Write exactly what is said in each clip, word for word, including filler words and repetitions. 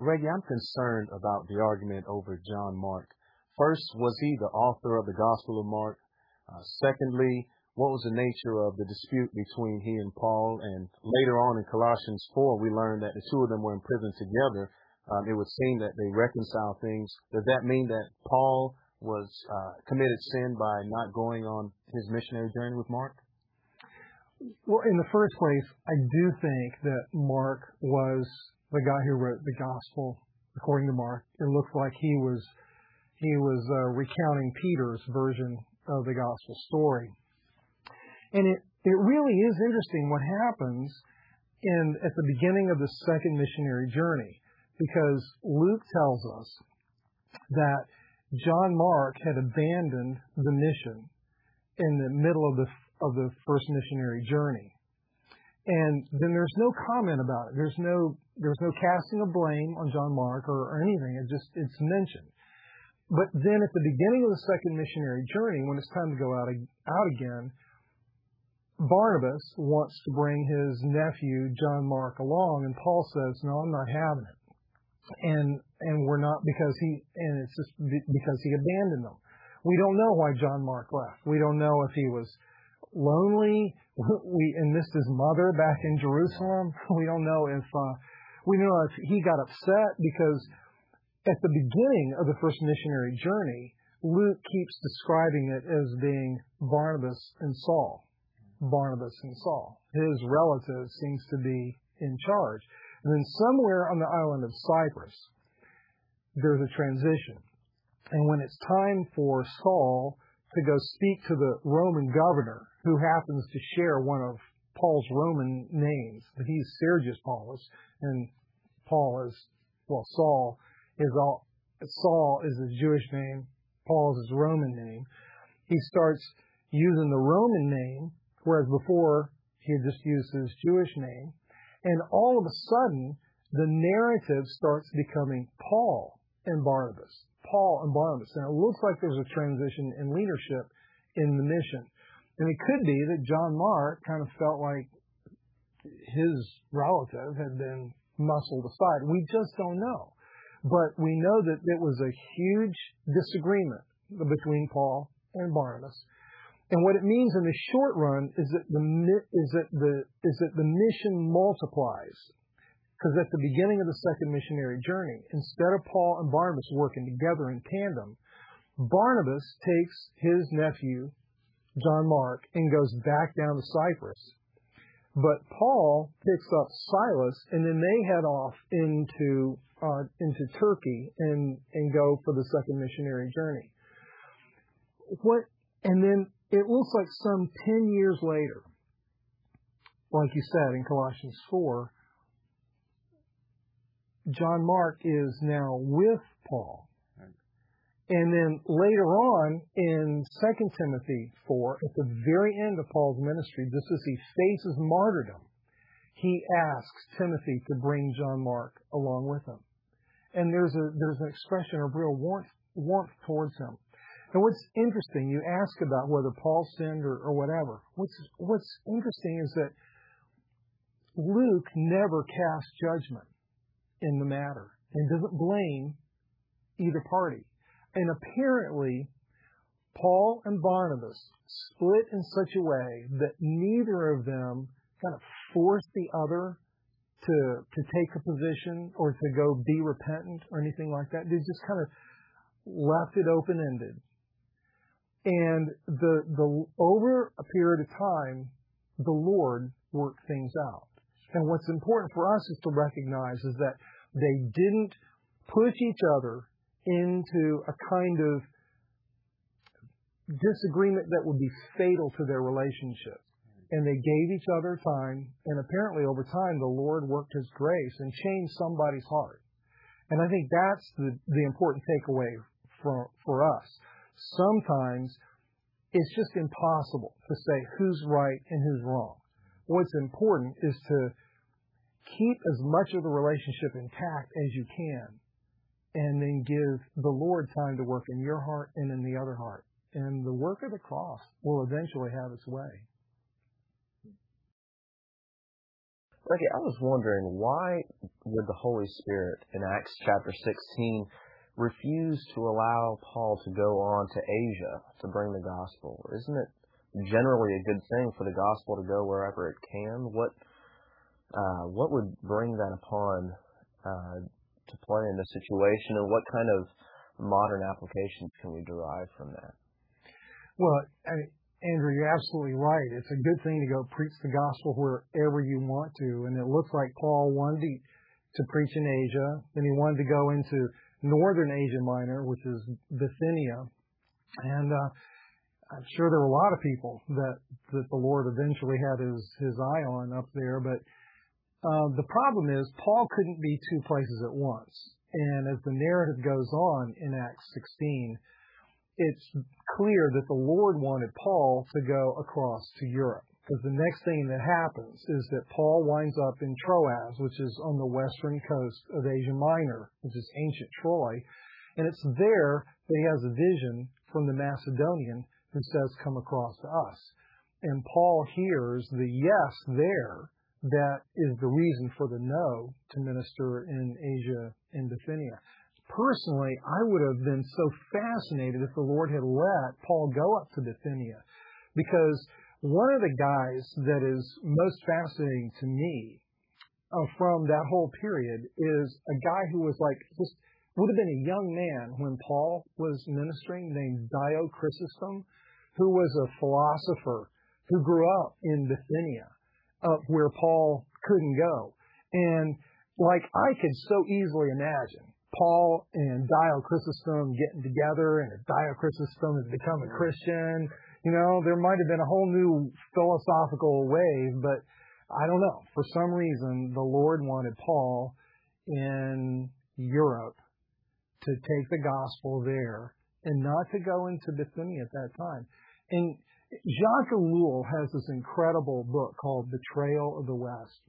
Reggie, I'm concerned about the argument over John Mark. First, was he the author of the Gospel of Mark? Uh, secondly, what was the nature of the dispute between he and Paul? And later on in Colossians four, we learned that the two of them were in prison together. Um, it would seem that they reconciled things. Does that mean that Paul was uh, committed sin by not going on his missionary journey with Mark? Well, in the first place, I do think that Mark was the guy who wrote the gospel according to Mark. It looks like he was he was uh, recounting Peter's version of the gospel story. And it, it really is interesting what happens in at the beginning of the second missionary journey, because Luke tells us that John Mark had abandoned the mission in the middle of the of the first missionary journey. And then there's no comment about it. There's no there's no casting of blame on John Mark or, or anything. It just it's mentioned. But then at the beginning of the second missionary journey, when it's time to go out out again, Barnabas wants to bring his nephew John Mark along, and Paul says, "No, I'm not having it." And and we're not because he and it's just because he abandoned them. We don't know why John Mark left. We don't know if he was lonely, we and missed his mother back in Jerusalem. We don't know if uh, we know if he got upset, because at the beginning of the first missionary journey, Luke keeps describing it as being Barnabas and Saul. Barnabas and Saul. His relative seems to be in charge. And then somewhere on the island of Cyprus, there's a transition. And when it's time for Saul to go speak to the Roman governor, who happens to share one of Paul's Roman names. He's Sergius Paulus, and Paul is, well, Saul is all, Saul is his Jewish name, Paul is his Roman name. He starts using the Roman name, whereas before he had just used his Jewish name. And all of a sudden, the narrative starts becoming Paul and Barnabas. Paul and Barnabas. And it looks like there's a transition in leadership in the mission. And it could be that John Mark kind of felt like his relative had been muscled aside. We just don't know. But we know that it was a huge disagreement between Paul and Barnabas. And what it means in the short run is that the is that the is that the mission multiplies. Because at the beginning of the second missionary journey, instead of Paul and Barnabas working together in tandem, Barnabas takes his nephew John Mark and goes back down to Cyprus. But Paul picks up Silas, and then they head off into uh, into Turkey and and go for the second missionary journey. What and then it looks like some ten years later, like you said in Colossians four, John Mark is now with Paul. And then later on in Second Timothy four, at the very end of Paul's ministry, just as he faces martyrdom, he asks Timothy to bring John Mark along with him. And there's a there's an expression of real warmth warmth towards him. And what's interesting, you ask about whether Paul sinned or, or whatever. What's what's interesting is that Luke never casts judgment in the matter and doesn't blame either party. And apparently, Paul and Barnabas split in such a way that neither of them kind of forced the other to to take a position or to go be repentant or anything like that. They just kind of left it open-ended. And the the over a period of time, the Lord worked things out. And what's important for us is to recognize is that they didn't push each other into a kind of disagreement that would be fatal to their relationship. And they gave each other time, and apparently over time the Lord worked His grace and changed somebody's heart. And I think that's the, the important takeaway for, for us. Sometimes it's just impossible to say who's right and who's wrong. What's important is to keep as much of the relationship intact as you can, and then give the Lord time to work in your heart and in the other heart. And the work of the cross will eventually have its way. Ricky, I was wondering, why would the Holy Spirit in Acts chapter sixteen refuse to allow Paul to go on to Asia to bring the gospel? Isn't it generally a good thing for the gospel to go wherever it can? What uh, what would bring that upon uh, to play in this situation, and what kind of modern applications can we derive from that? Well, I mean, Andrew, you're absolutely right. It's a good thing to go preach the gospel wherever you want to, and it looks like Paul wanted to, to preach in Asia, then he wanted to go into northern Asia Minor, which is Bithynia, and uh, I'm sure there were a lot of people that, that the Lord eventually had his, his eye on up there, but uh, the problem is Paul couldn't be two places at once. And as the narrative goes on in Acts sixteen, it's clear that the Lord wanted Paul to go across to Europe. Because the next thing that happens is that Paul winds up in Troas, which is on the western coast of Asia Minor, which is ancient Troy. And it's there that he has a vision from the Macedonian who says, come across to us. And Paul hears the yes there that is the reason for the no to minister in Asia and Bithynia. Personally, I would have been so fascinated if the Lord had let Paul go up to Bithynia, because one of the guys that is most fascinating to me uh, from that whole period is a guy who was like, just would have been a young man when Paul was ministering, named Dio Chrysostom, who was a philosopher who grew up in Bithynia, up where Paul couldn't go. And like, I could so easily imagine Paul and Dio Chrysostom getting together, and if Dio Chrysostom has become a Christian, you know, there might have been a whole new philosophical wave, but I don't know. For some reason, the Lord wanted Paul in Europe to take the gospel there and not to go into Bithynia at that time. And Jacques Ellul has this incredible book called Betrayal of the West.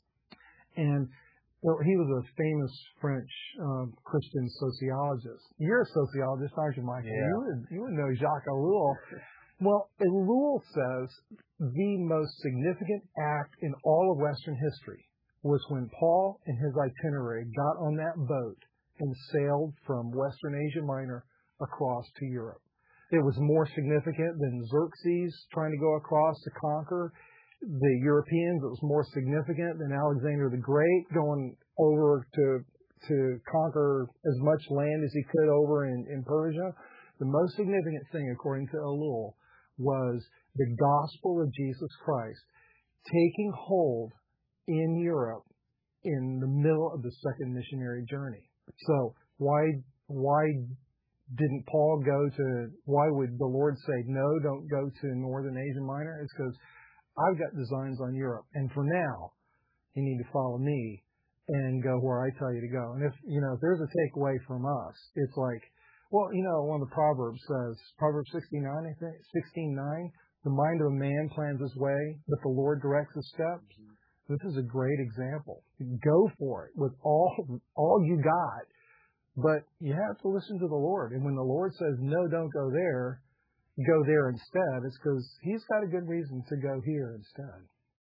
And well, he was a famous French um, Christian sociologist. You're a sociologist, aren't you, Michael? Yeah. You would, you would know Jacques Ellul. Well, Ellul says the most significant act in all of Western history was when Paul and his itinerary got on that boat and sailed from Western Asia Minor across to Europe. It was more significant than Xerxes trying to go across to conquer the Europeans. It was more significant than Alexander the Great going over to to conquer as much land as he could over in, in Persia. The most significant thing, according to Ellul, was the gospel of Jesus Christ taking hold in Europe in the middle of the second missionary journey. So why why didn't Paul go to, why would the Lord say, no, don't go to Northern Asia Minor? It's because I've got designs on Europe. And for now, you need to follow me and go where I tell you to go. And if, you know, if there's a takeaway from us, it's like, well, you know, one of the Proverbs says, Proverbs sixty-nine, I think, sixteen nine, the mind of a man plans his way, but the Lord directs his steps. Mm-hmm. This is a great example. Go for it with all, all you got. But you have to listen to the Lord. And when the Lord says, no, don't go there, go there instead, it's because he's got a good reason to go here instead.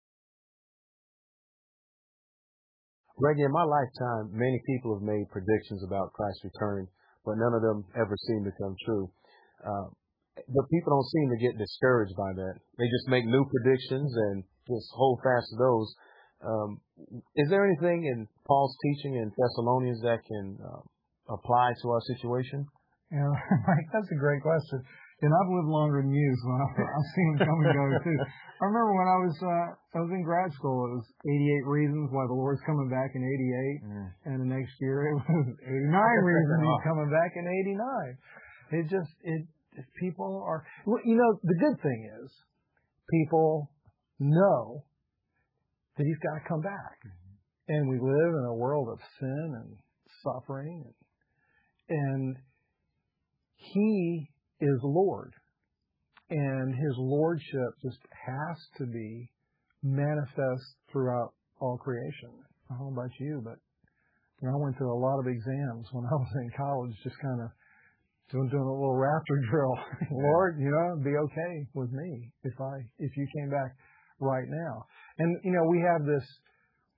Reggie, in my lifetime, many people have made predictions about Christ's return, but none of them ever seem to come true. Uh, but people don't seem to get discouraged by that. They just make new predictions and just hold fast to those. Um, is there anything in Paul's teaching in Thessalonians that can uh, apply to our situation? Yeah, Mike, that's a great question. And I've lived longer than you, so I've seen them come and go too. I remember when I was uh, I was in grad school, it was eighty-eight reasons why the Lord's coming back in eighty-eight, mm. and the next year it was eighty-nine reasons he's coming back in eighty-nine. It just it if people are, well, you know, the good thing is people know that he's got to come back, mm-hmm. and we live in a world of sin and suffering, and, and he is Lord, and his lordship just has to be manifest throughout all creation. I don't know about you, but you know, I went through a lot of exams when I was in college, just kind of doing, doing a little raptor drill. Lord, you know, it'd be okay with me if I if you came back right now. And you know, we have this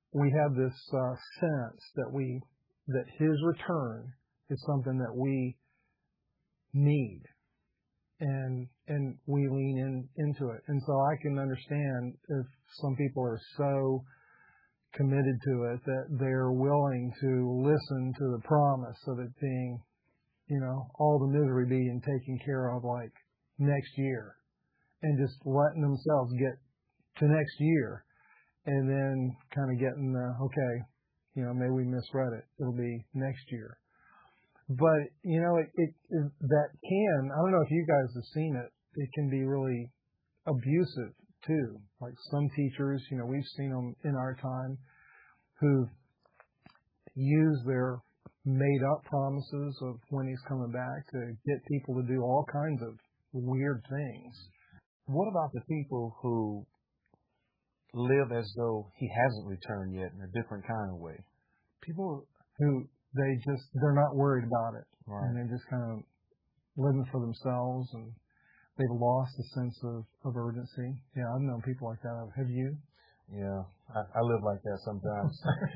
we have this uh, sense that we that His return is something that we need, and and we lean in into it. And so I can understand if some people are so committed to it that they're willing to listen to the promise of it being, you know, all the misery being taken care of like next year, and just letting themselves get to next year, and then kind of getting the, okay, you know, maybe we misread it, it'll be next year. But, you know, it, it, it that can, I don't know if you guys have seen it, it can be really abusive too. Like some teachers, you know, we've seen them in our time who use their made up promises of when He's coming back to get people to do all kinds of weird things. What about the people who live as though He hasn't returned yet in a different kind of way? People who they just, they're not worried about it. Right. And they're just kind of living for themselves, and they've lost a sense of, of urgency. Yeah, I've known people like that. Have you? Yeah, I, I live like that sometimes.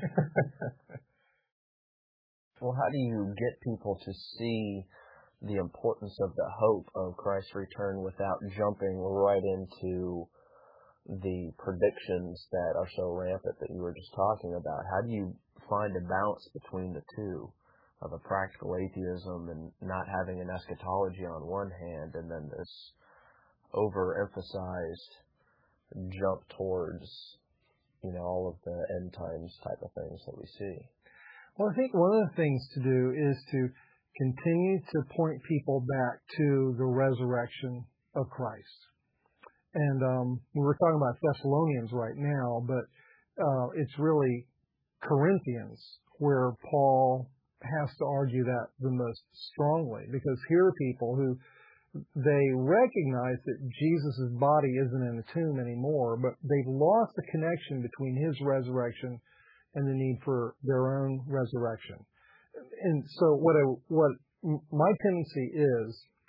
Well, how do you get people to see the importance of the hope of Christ's return without jumping right into the predictions that are so rampant that you were just talking about? How do you find a balance between the two, of a practical atheism and not having an eschatology on one hand, and then this overemphasized jump towards, you know, all of the end times type of things that we see? Well, I think one of the things to do is to continue to point people back to the resurrection of Christ. And um, we're talking about Thessalonians right now, but uh, it's really Corinthians where Paul has to argue that the most strongly, because here are people who they recognize that Jesus' body isn't in the tomb anymore, but they've lost the connection between His resurrection and the need for their own resurrection. And so what I, what my tendency is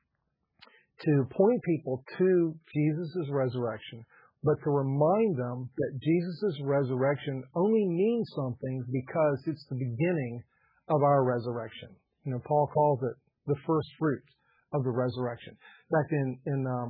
to point people to Jesus' resurrection, but to remind them that Jesus' resurrection only means something because it's the beginning of our resurrection. You know, Paul calls it the first fruit of the resurrection. In fact, in in um,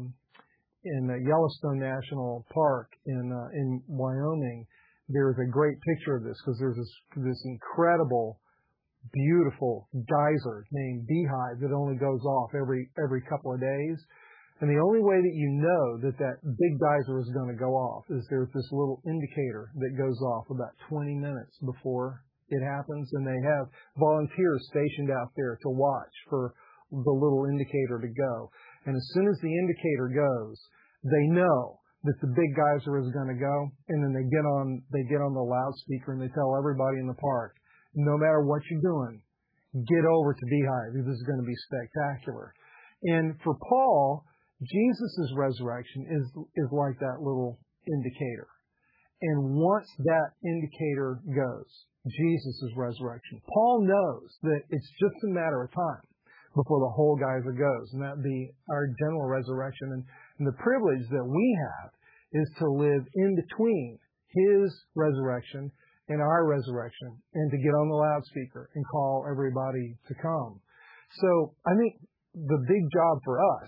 in Yellowstone National Park in uh, in Wyoming, there is a great picture of this, because there's this this incredible, beautiful geyser named Beehive that only goes off every every couple of days. And the only way that you know that that big geyser is going to go off is there's this little indicator that goes off about twenty minutes before it happens, and they have volunteers stationed out there to watch for the little indicator to go. And as soon as the indicator goes, they know that the big geyser is going to go, and then they get on they get on the loudspeaker and they tell everybody in the park, no matter what you're doing, get over to Beehive. This is going to be spectacular. And for Paul, Jesus' resurrection is is like that little indicator. And once that indicator goes, Jesus' resurrection, Paul knows that it's just a matter of time before the whole geyser goes, and that be our general resurrection. And, and the privilege that we have is to live in between His resurrection and our resurrection, and to get on the loudspeaker and call everybody to come. So I think the big job for us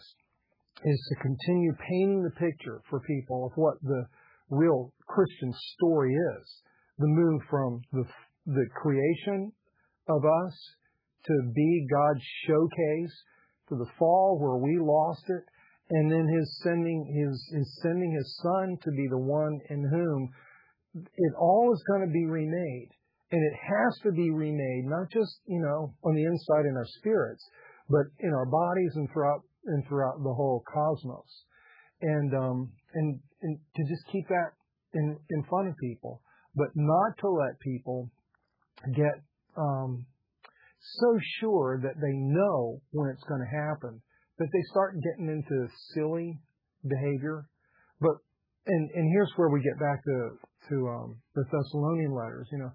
is to continue painting the picture for people of what the real Christian story is. The move from the, the creation of us to be God's showcase, to the fall where we lost it, and then His sending His, his sending His Son to be the one in whom it all is going to be remade. And it has to be remade, not just, you know, on the inside in our spirits, but in our bodies and throughout and throughout the whole cosmos. And um and, and to just keep that in, in front of people, but not to let people get um so sure that they know when it's going to happen that they start getting into silly behavior. But and and here's where we get back to to um, the Thessalonian letters. You know,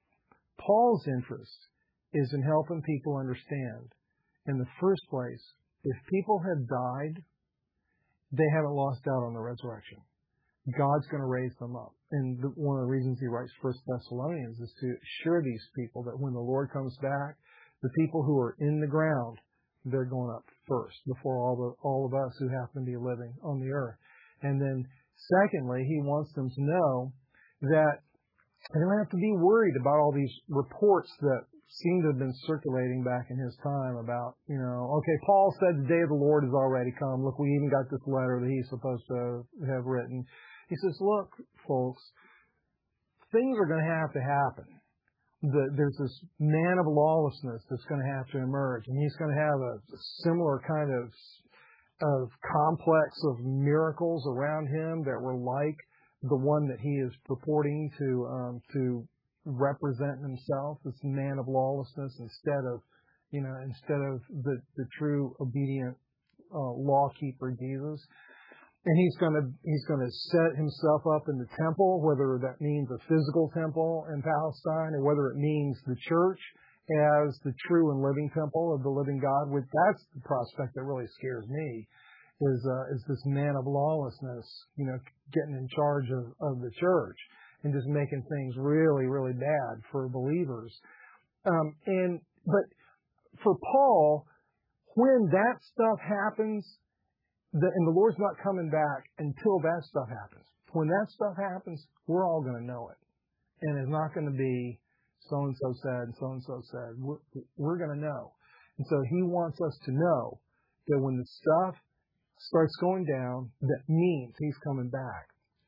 Paul's interest is in helping people understand, in the first place, if people have died, they haven't lost out on the resurrection. God's going to raise them up. And the, one of the reasons he writes First Thessalonians is to assure these people that when the Lord comes back, the people who are in the ground, they're going up first before all the all of us who happen to be living on the earth. And then secondly, he wants them to know that they don't have to be worried about all these reports that seem to have been circulating back in his time about, you know, okay, Paul said the day of the Lord has already come. Look, we even got this letter that he's supposed to have written. He says, look, folks, things are going to have to happen. The, there's this man of lawlessness that's going to have to emerge, and he's going to have a, a similar kind of of complex of miracles around him that were like the one that he is purporting to um, to represent himself, this man of lawlessness, instead of you know instead of the the true obedient uh, law keeper Jesus. And he's going to he's going to set himself up in the temple, whether that means a physical temple in Palestine or whether it means the church as the true and living temple of the living God. With that's the prospect that really scares me, is uh, is this man of lawlessness, you know, getting in charge of, of the church and just making things really really bad for believers. Um, and but for Paul, when that stuff happens. The, and the Lord's not coming back until that stuff happens. When that stuff happens, we're all going to know it. And it's not going to be so-and-so said and so-and-so said. We're, we're going to know. And so he wants us to know that when the stuff starts going down, that means he's coming back.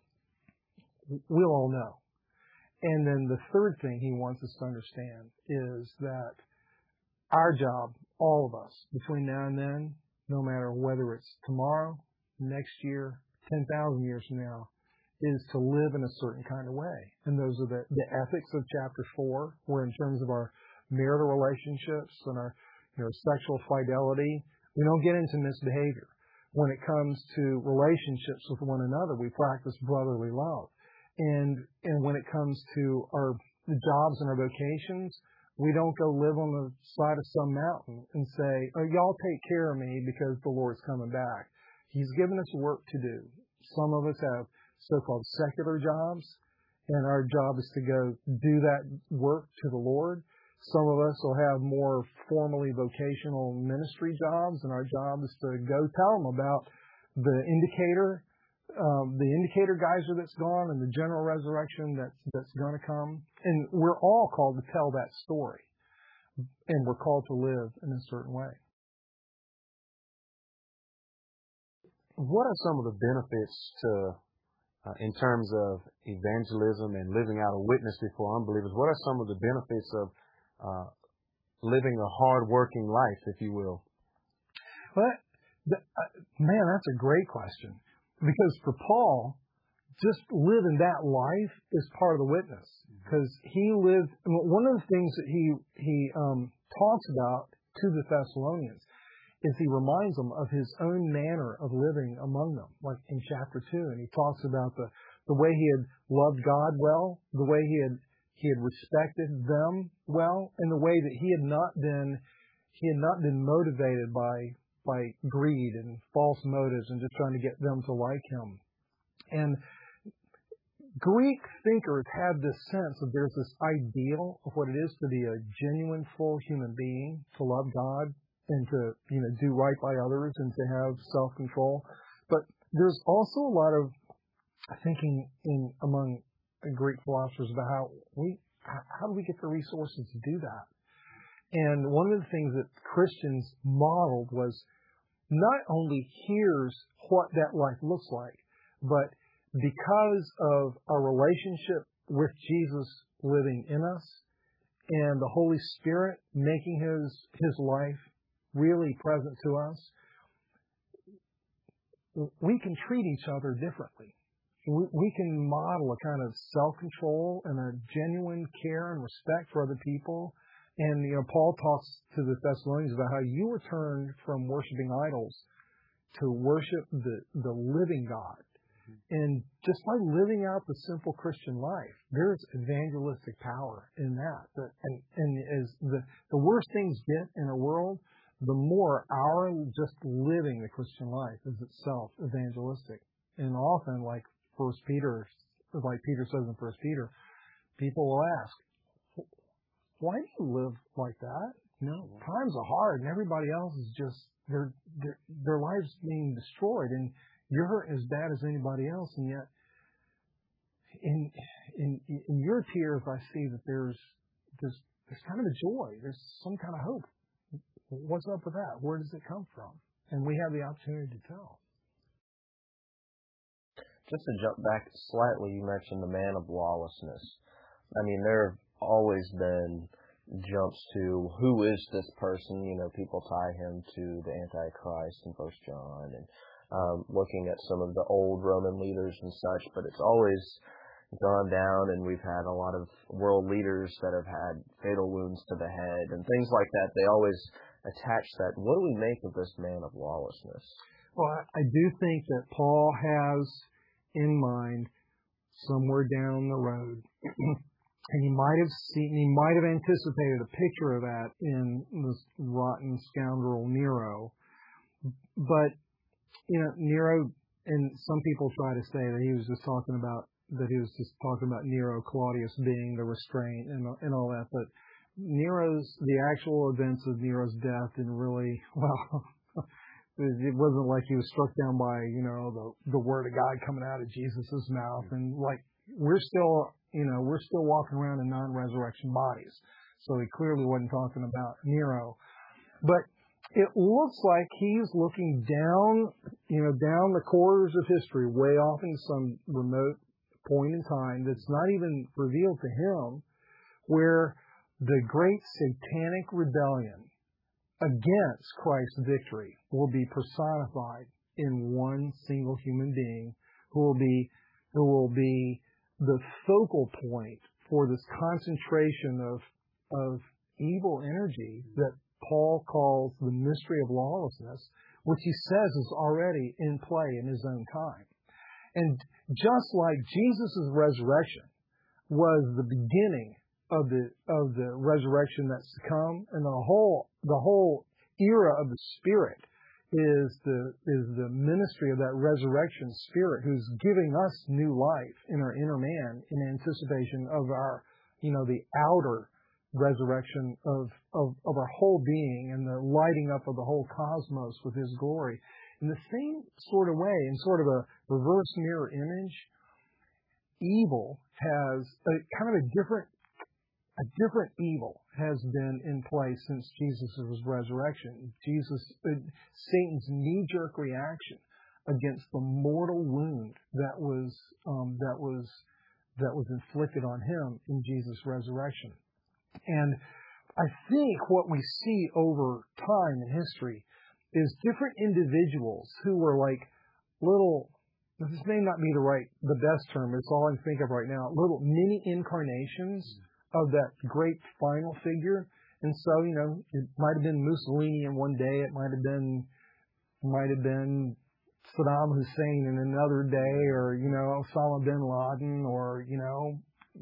We'll all know. And then the third thing he wants us to understand is that our job, all of us, between now and then, no matter whether it's tomorrow, next year, ten thousand years from now, is to live in a certain kind of way. And those are the, the ethics of chapter four, where in terms of our marital relationships and our you know, sexual fidelity, we don't get into misbehavior. When it comes to relationships with one another, we practice brotherly love. And and when it comes to our jobs and our vocations, we don't go live on the side of some mountain and say, oh, y'all take care of me because the Lord's coming back. He's given us work to do. Some of us have so-called secular jobs, and our job is to go do that work to the Lord. Some of us will have more formally vocational ministry jobs, and our job is to go tell them about the indicator, um, the indicator geyser that's gone and the general resurrection that's, that's going to come. And we're all called to tell that story. And we're called to live in a certain way. What are some of the benefits to, uh, in terms of evangelism and living out a witness before unbelievers, what are some of the benefits of uh, living a hard-working life, if you will? Well, the, uh, man, that's a great question. Because for Paul, just living that life is part of the witness. Because he lived, one of the things that he he um, talks about to the Thessalonians is he reminds them of his own manner of living among them, like in chapter two. And he talks about the, the way he had loved God well, the way he had he had respected them well, and the way that he had not been he had not been motivated by by greed and false motives and just trying to get them to like him. And Greek thinkers had this sense of there's this ideal of what it is to be a genuine, full human being, to love God and to, you know, do right by others and to have self-control. But there's also a lot of thinking in among Greek philosophers about how we, how do we get the resources to do that? And one of the things that Christians modeled was not only here's what that life looks like, but because of our relationship with Jesus living in us and the Holy Spirit making his his life really present to us, we can treat each other differently. We, we can model a kind of self-control and a genuine care and respect for other people. And, you know, Paul talks to the Thessalonians about how you were turned from worshiping idols to worship the, the living God. And just by living out the simple Christian life, there's evangelistic power in that. And, and as the, the worse things get in a world, the more our just living the Christian life is itself evangelistic. And often, like First Peter, like Peter says in First Peter, people will ask, why do you live like that? You know, times are hard and everybody else is just, their, their, their lives being destroyed and you're hurting as bad as anybody else. And yet in, in, in your tears, I see that there's, there's, there's kind of a joy. There's some kind of hope. What's up with that? Where does it come from? And we have the opportunity to tell. Just to jump back slightly, you mentioned the man of lawlessness. I mean, there have always been jumps to who is this person? You know, people tie him to the Antichrist in First John and um, looking at some of the old Roman leaders and such, but it's always gone down, and we've had a lot of world leaders that have had fatal wounds to the head and things like that. They always attach that. What do we make of this man of lawlessness? Well, I do think that Paul has in mind somewhere down the road, and he might have seen, he might have anticipated a picture of that in this rotten scoundrel Nero. But, you know, Nero, and some people try to say that he was just talking about that he was just talking about Nero Claudius being the restraint and and all that, but Nero's, the actual events of Nero's death didn't really, well, it wasn't like he was struck down by, you know, the the word of God coming out of Jesus' mouth, and like we're still, you know, we're still walking around in non-resurrection bodies, so he clearly wasn't talking about Nero, but it looks like he's looking down, you know, down the corridors of history, way off in some remote point in time that's not even revealed to him, where the great satanic rebellion against Christ's victory will be personified in one single human being who will be who will be the focal point for this concentration of of evil energy that Paul calls the mystery of lawlessness, which he says is already in play in his own time. And just like Jesus' resurrection was the beginning of the of the resurrection that's to come, and the whole the whole era of the Spirit is the is the ministry of that resurrection Spirit who's giving us new life in our inner man in anticipation of our, you know, the outer resurrection of, of, of our whole being and the lighting up of the whole cosmos with His glory. In the same sort of way, in sort of a reverse mirror image, evil has a kind of a different, a different evil has been in place since Jesus' resurrection. Jesus, uh, Satan's knee-jerk reaction against the mortal wound that was um, that was that was inflicted on him in Jesus' resurrection. And I think what we see over time in history is different individuals who were like little, this may not be the right, the best term, it's all I can think of right now, little mini incarnations of that great final figure. And so, you know, it might have been Mussolini in one day, it might have been, might have been Saddam Hussein in another day, or, you know, Osama bin Laden, or, you know,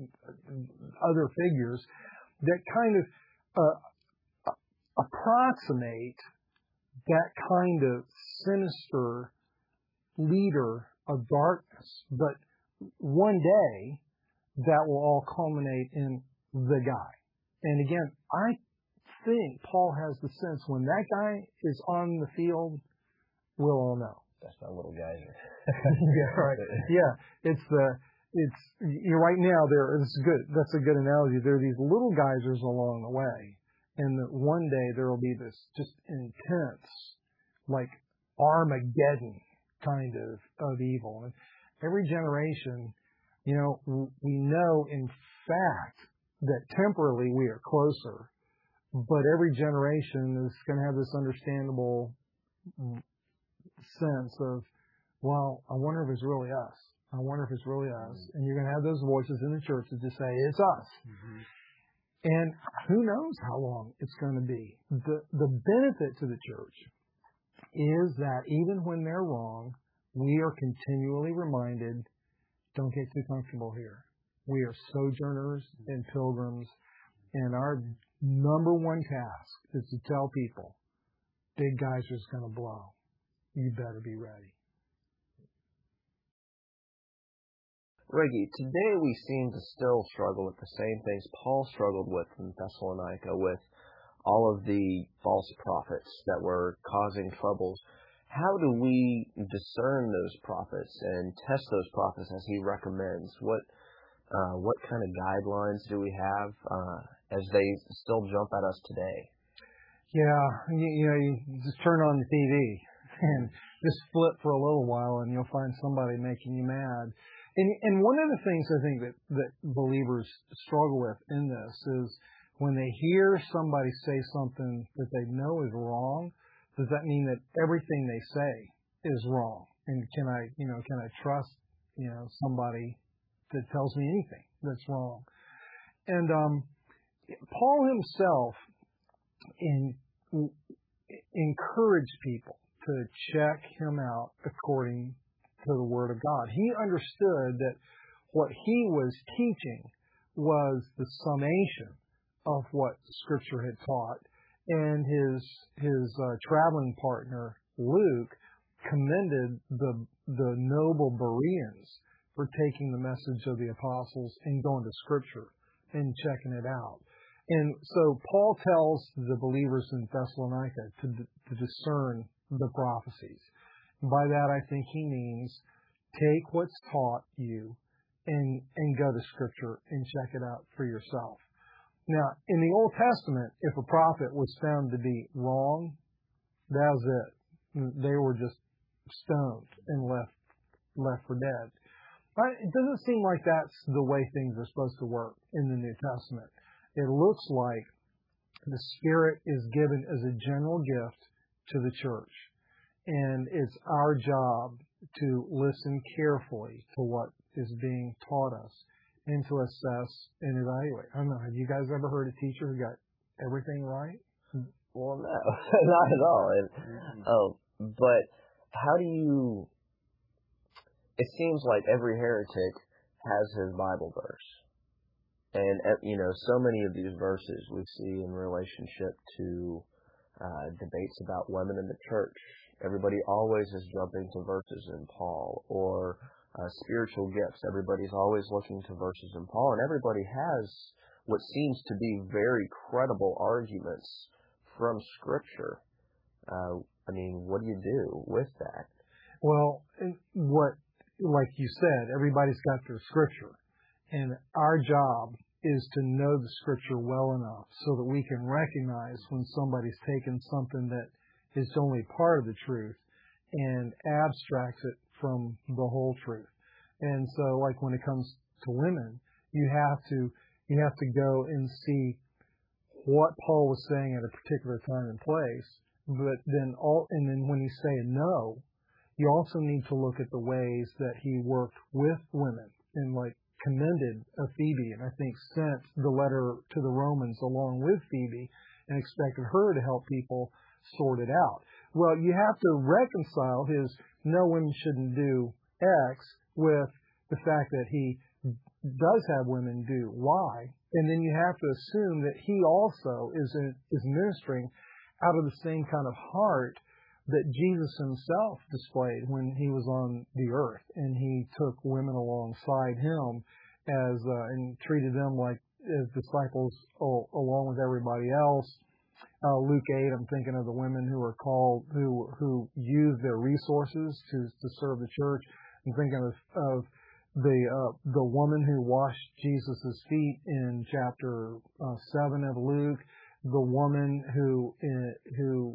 other figures that kind of uh, approximate that kind of sinister leader of darkness. But one day, that will all culminate in the guy. And again, I think Paul has the sense when that guy is on the field, we'll all know. That's my little geyser. Yeah, right. Yeah, it's the, it's, you know, right now there, it's good, that's a good analogy. There are these little geysers along the way. And that one day there will be this just intense, like Armageddon kind of, of evil. And every generation, you know, we know in fact that temporally we are closer, but every generation is going to have this understandable sense of, well, I wonder if it's really us. I wonder if it's really us. Mm-hmm. And you're going to have those voices in the church that just say, it's us. Mm-hmm. And who knows how long it's going to be. The, the benefit to the church is that even when they're wrong, we are continually reminded, don't get too comfortable here. We are sojourners and pilgrims, and our number one task is to tell people, big geyser's going to blow. You better be ready. Reggie, today we seem to still struggle with the same things Paul struggled with in Thessalonica, with all of the false prophets that were causing troubles. How do we discern those prophets and test those prophets as he recommends? What uh, what kind of guidelines do we have uh, as they still jump at us today? Yeah, you, you know, you just turn on the T V and just flip for a little while, and you'll find somebody making you mad. And and one of the things I think that that believers struggle with in this is when they hear somebody say something that they know is wrong. Does that mean that everything they say is wrong? And can I, you know, can I trust, you know, somebody that tells me anything that's wrong? And um, Paul himself in, encouraged people to check him out according to the Word of God. He understood that what he was teaching was the summation of what Scripture had taught. And his his uh, traveling partner, Luke, commended the the noble Bereans for taking the message of the apostles and going to Scripture and checking it out. And so Paul tells the believers in Thessalonica to, to discern the prophecies. By that, I think he means take what's taught you and and go to Scripture and check it out for yourself. Now, in the Old Testament, if a prophet was found to be wrong, that was it. They were just stoned and left left for dead. But it doesn't seem like that's the way things are supposed to work in the New Testament. It looks like the Spirit is given as a general gift to the church. And it's our job to listen carefully to what is being taught us and to assess and evaluate. I don't know, have you guys ever heard a teacher who got everything right? Well, no, not at all. And, um, but how do you, it seems like every heretic has his Bible verse. And, you know, so many of these verses we see in relationship to uh, debates about women in the church. Everybody always is jumping to verses in Paul, or uh, spiritual gifts. Everybody's always looking to verses in Paul, and everybody has what seems to be very credible arguments from Scripture. Uh, I mean, what do you do with that? Well, what, like you said, everybody's got their Scripture, and our job is to know the Scripture well enough so that we can recognize when somebody's taken something that is only part of the truth and abstracts it from the whole truth. And so, like when it comes to women, you have to you have to go and see what Paul was saying at a particular time and place. But then all and then when you say no, you also need to look at the ways that he worked with women and like commended a Phoebe, and I think sent the letter to the Romans along with Phoebe and expected her to help people sort it out. Well, you have to reconcile his no women shouldn't do X with the fact that he does have women do Y, and then you have to assume that he also is in, is ministering out of the same kind of heart that Jesus himself displayed when he was on the earth, and he took women alongside him as uh, and treated them like as disciples oh, along with everybody else. Uh, Luke eight, I'm thinking of the women who are called, who who use their resources to to serve the church. I'm thinking of, of the uh, the woman who washed Jesus' feet in chapter uh, seven of Luke. The woman who uh, who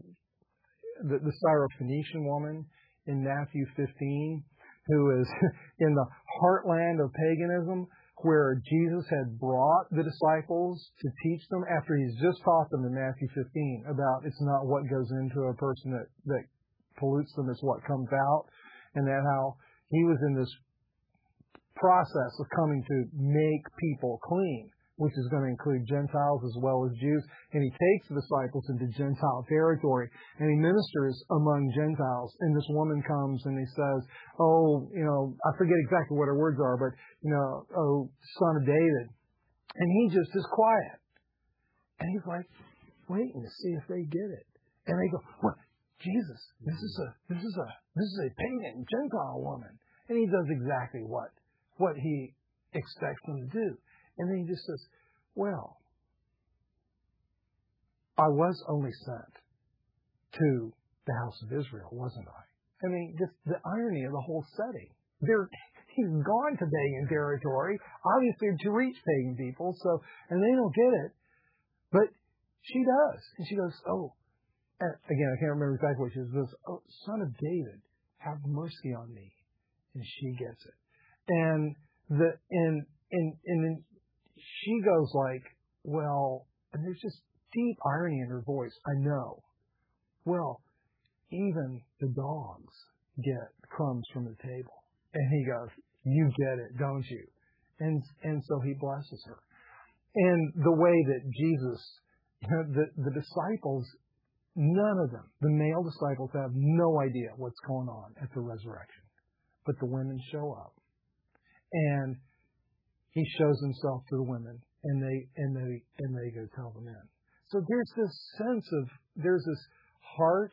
the, the Syrophoenician woman in Matthew fifteen, who is in the heartland of paganism, where Jesus had brought the disciples to teach them after he's just taught them in Matthew fifteen about it's not what goes into a person that, that pollutes them, it's what comes out, and that how he was in this process of coming to make people clean, which is going to include Gentiles as well as Jews. And he takes the disciples into Gentile territory, and he ministers among Gentiles. And this woman comes and he says, oh, you know, I forget exactly what her words are, but, you know, oh, son of David. And he just is quiet. And he's like, waiting to see if they get it. And they go, what? Jesus, this is a, this is a, this is a pagan Gentile woman. And he does exactly what what he expects them to do. And then he just says, well, I was only sent to the house of Israel, wasn't I? I mean, just the irony of the whole setting. They're, he's gone to pagan territory, obviously to reach pagan people, so, and they don't get it. But she does. And she goes, oh, and again, I can't remember exactly what she says. She goes, oh, son of David, have mercy on me. And she gets it. And the, and, and, and then she goes like, well, and there's just deep irony in her voice. I know. Well, even the dogs get crumbs from the table. And he goes, you get it, don't you? And and so he blesses her. And the way that Jesus, you know, the, the disciples, none of them, the male disciples have no idea what's going on at the resurrection. But the women show up. And he shows himself to the women, and they and they and they go tell the men. So there's this sense of, there's this heart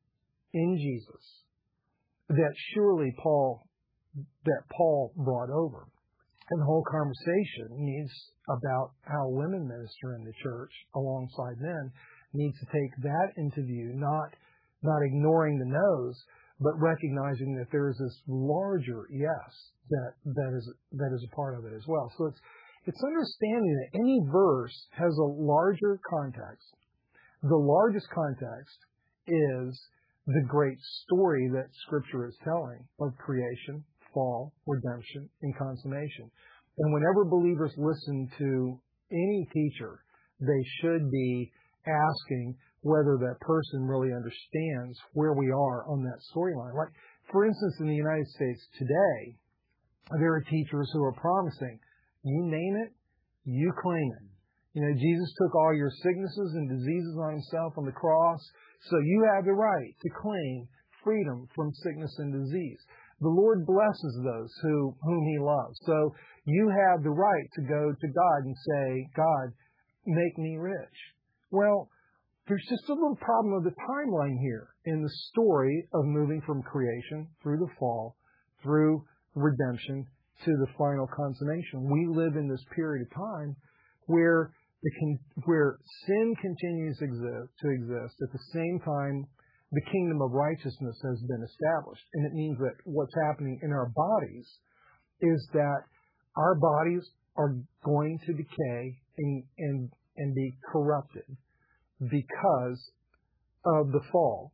in Jesus that surely Paul, that Paul brought over. And the whole conversation needs about how women minister in the church alongside men needs to take that into view, not, not ignoring the no's, but recognizing that there is this larger yes that, that is, that is a part of it as well. So it's, it's understanding that any verse has a larger context. The largest context is the great story that Scripture is telling of creation, fall, redemption, and consummation. And whenever believers listen to any teacher, they should be asking whether that person really understands where we are on that storyline. Like, for instance, in the United States today, there are teachers who are promising, you name it, you claim it. You know, Jesus took all your sicknesses and diseases on himself on the cross, so you have the right to claim freedom from sickness and disease. The Lord blesses those who, whom he loves. So you have the right to go to God and say, God, make me rich. Well, there's just a little problem of the timeline here in the story of moving from creation through the fall, through redemption, to the final consummation. We live in this period of time where the where sin continues to exist, to exist. At the same time, the kingdom of righteousness has been established. And it means that what's happening in our bodies is that our bodies are going to decay and, and, and be corrupted because of the fall.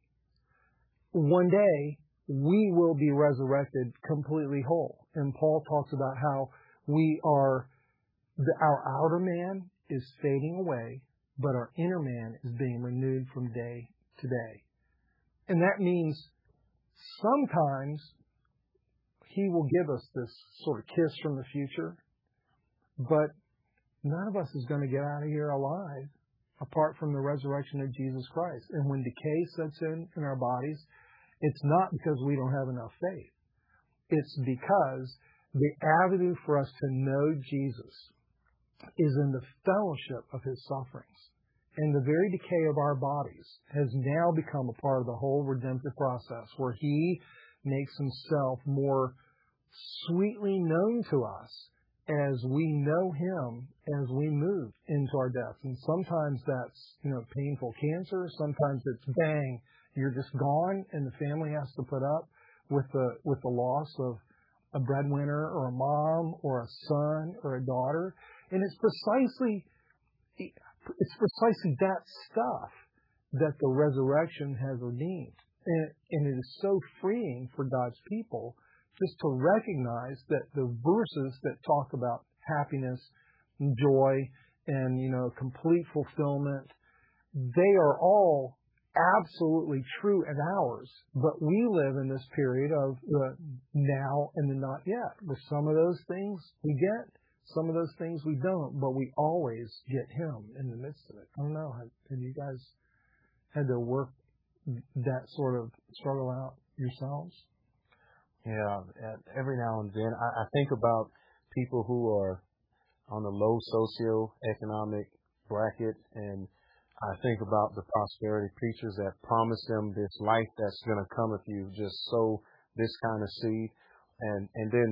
One day, we will be resurrected completely whole. And Paul talks about how we are, the, our outer man is fading away, but our inner man is being renewed from day to day. And that means sometimes he will give us this sort of kiss from the future, but none of us is going to get out of here alive apart from the resurrection of Jesus Christ. And when decay sets in in our bodies, it's not because we don't have enough faith. It's because the avenue for us to know Jesus is in the fellowship of his sufferings. And the very decay of our bodies has now become a part of the whole redemptive process where he makes himself more sweetly known to us as we know him as we move into our death. And sometimes that's, you know, painful cancer. Sometimes it's bang, you're just gone, and the family has to put up with the with the loss of a breadwinner or a mom or a son or a daughter. And it's precisely it's precisely that stuff that the resurrection has ordained. And, and it is so freeing for God's people just to recognize that the verses that talk about happiness and joy and, you know, complete fulfillment, they are all absolutely true and ours. But we live in this period of the now and the not yet, where some of those things we get, some of those things we don't, but we always get him in the midst of it. I don't know, have, have you guys had to work that sort of struggle out yourselves? Yeah, every now and then. I, I think about people who are on the low socioeconomic bracket, and I think about the prosperity preachers that promise them this life that's going to come if you just sow this kind of seed. And, and then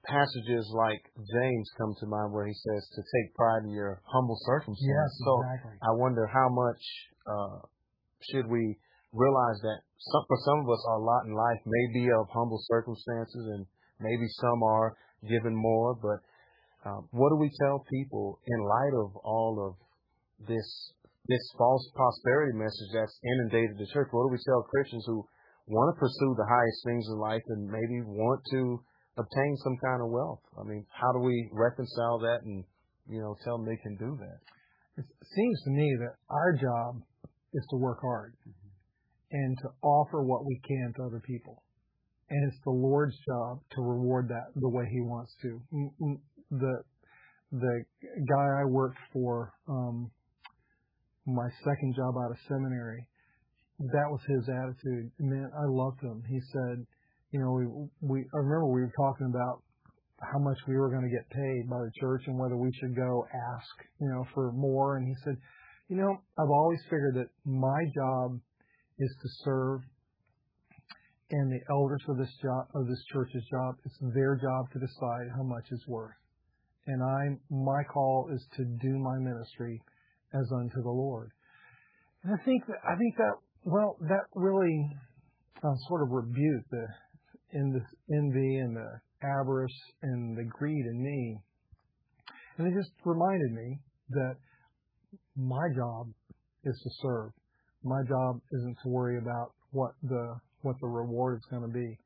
passages like James come to mind where he says to take pride in your humble circumstances. Yes, so exactly. I wonder how much uh, should we realize that some, for some of us, our lot in life may be of humble circumstances, and maybe some are given more. But um, what do we tell people in light of all of this this false prosperity message that's inundated the church? What do we tell Christians who want to pursue the highest things in life and maybe want to obtain some kind of wealth? I mean, how do we reconcile that and, you know, tell them they can do that? It seems to me that our job is to work hard mm-hmm. and to offer what we can to other people. And it's the Lord's job to reward that the way He wants to. The the guy I worked for, um, my second job out of seminary, that was his attitude. Man, I loved him. He said, you know, we, we, I remember we were talking about how much we were going to get paid by the church and whether we should go ask, you know, for more. And he said, you know, I've always figured that my job is to serve, and the elders of this job, of this church's job, it's their job to decide how much it's worth. And I, my call is to do my ministry as unto the Lord. And I think that, I think that, well, that really uh, sort of rebuked the in the envy and the avarice and the greed in me. And it just reminded me that my job is to serve. My job isn't to worry about what the what the reward is going to be.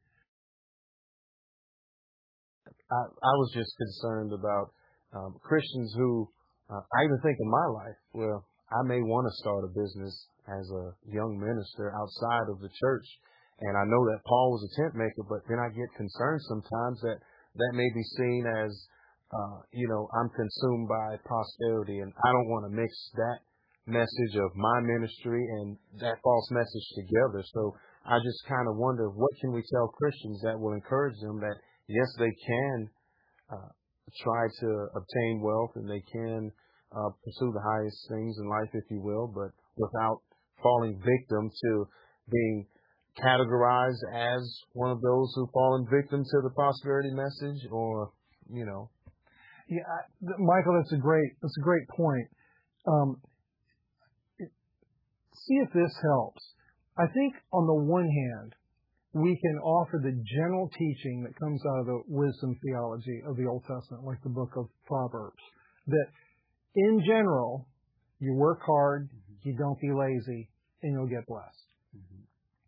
I, I was just concerned about um, Christians who, uh, I even think in my life, well, I may want to start a business as a young minister outside of the church. And I know that Paul was a tent maker, but then I get concerned sometimes that that may be seen as, uh, you know, I'm consumed by prosperity, and I don't want to mix that message of my ministry and that false message together. So I just kind of wonder, what can we tell Christians that will encourage them that, yes, they can uh, try to obtain wealth and they can uh, pursue the highest things in life, if you will, but without falling victim to being categorized as one of those who've fallen victim to the prosperity message, or, you know. Yeah, I, Michael, that's a great, that's a great point. Um, it, see if this helps. I think on the one hand, we can offer the general teaching that comes out of the wisdom theology of the Old Testament, like the book of Proverbs, that in general, you work hard, mm-hmm. you don't be lazy, and you'll get blessed. Mm-hmm.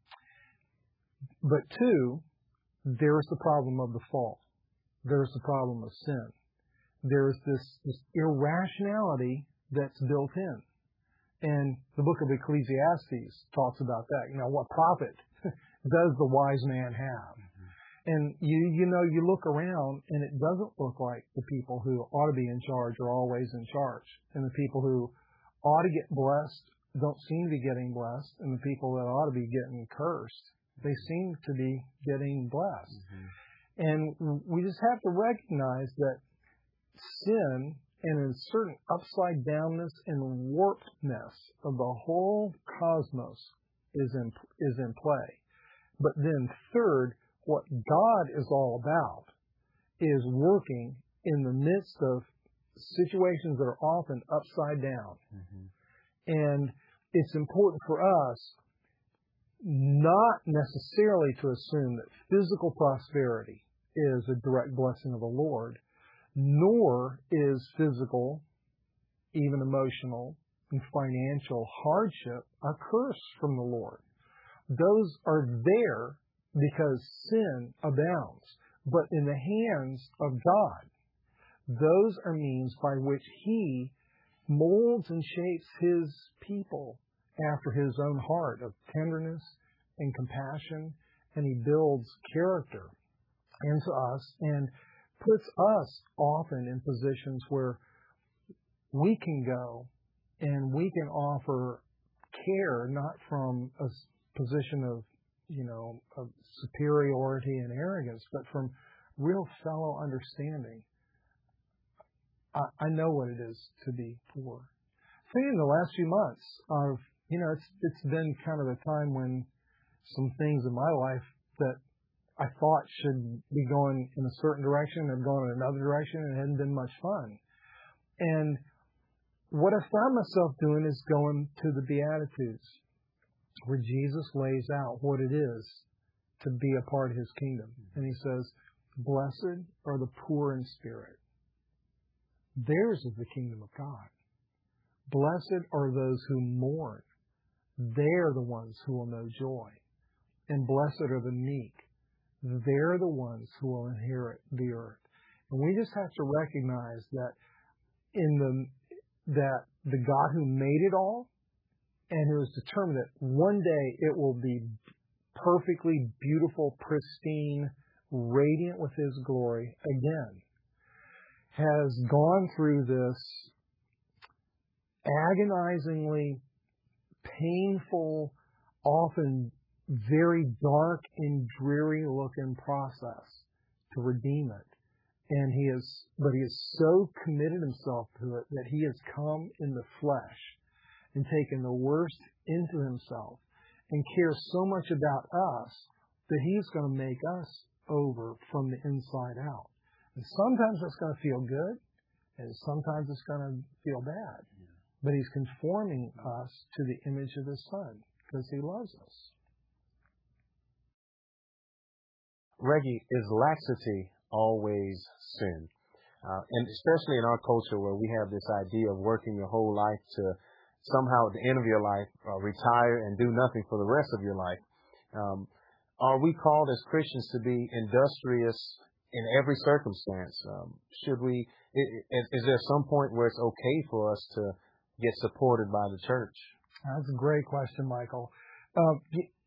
But two, there's the problem of the fall. There's the problem of sin. There's this, this irrationality that's built in. And the book of Ecclesiastes talks about that. You know, what profit does the wise man have? Mm-hmm. And you, you know, you look around and it doesn't look like the people who ought to be in charge are always in charge. And the people who ought to get blessed don't seem to be getting blessed. And the people that ought to be getting cursed, they seem to be getting blessed. Mm-hmm. And we just have to recognize that sin and a certain upside downness and warpedness of the whole cosmos is in, is in play. But then third, what God is all about is working in the midst of situations that are often upside down. Mm-hmm. And it's important for us not necessarily to assume that physical prosperity is a direct blessing of the Lord, nor is physical, even emotional, and financial hardship a curse from the Lord. Those are there because sin abounds. But in the hands of God, those are means by which He molds and shapes His people after His own heart of tenderness and compassion, and He builds character into us and puts us often in positions where we can go and we can offer care, not from a position of, you know, of superiority and arrogance, but from real fellow understanding. I, I know what it is to be poor. I think in the last few months, I've, you know, it's it's been kind of a time when some things in my life that I thought should be going in a certain direction have gone in another direction and it hadn't been much fun. And what I found myself doing is going to the Beatitudes, where Jesus lays out what it is to be a part of his kingdom. And he says, blessed are the poor in spirit. Theirs is the kingdom of God. Blessed are those who mourn. They're the ones who will know joy. And blessed are the meek. They're the ones who will inherit the earth. And we just have to recognize that in the that the God who made it all and who has determined that one day it will be perfectly beautiful, pristine, radiant with his glory again, has gone through this agonizingly painful, often very dark and dreary looking process to redeem it. And he is, but he has so committed himself to it that he has come in the flesh and taken the worst into himself and cares so much about us that he's going to make us over from the inside out. And sometimes it's going to feel good, and sometimes it's going to feel bad. Yeah. But he's conforming us to the image of his Son because he loves us. Reggie, is laxity always sin? Uh, and especially in our culture where we have this idea of working your whole life to somehow at the end of your life uh, retire and do nothing for the rest of your life. Um, are we called as Christians to be industrious in every circumstance? Um, should we? Is, is there some point where it's okay for us to get supported by the church? That's a great question, Michael. Um,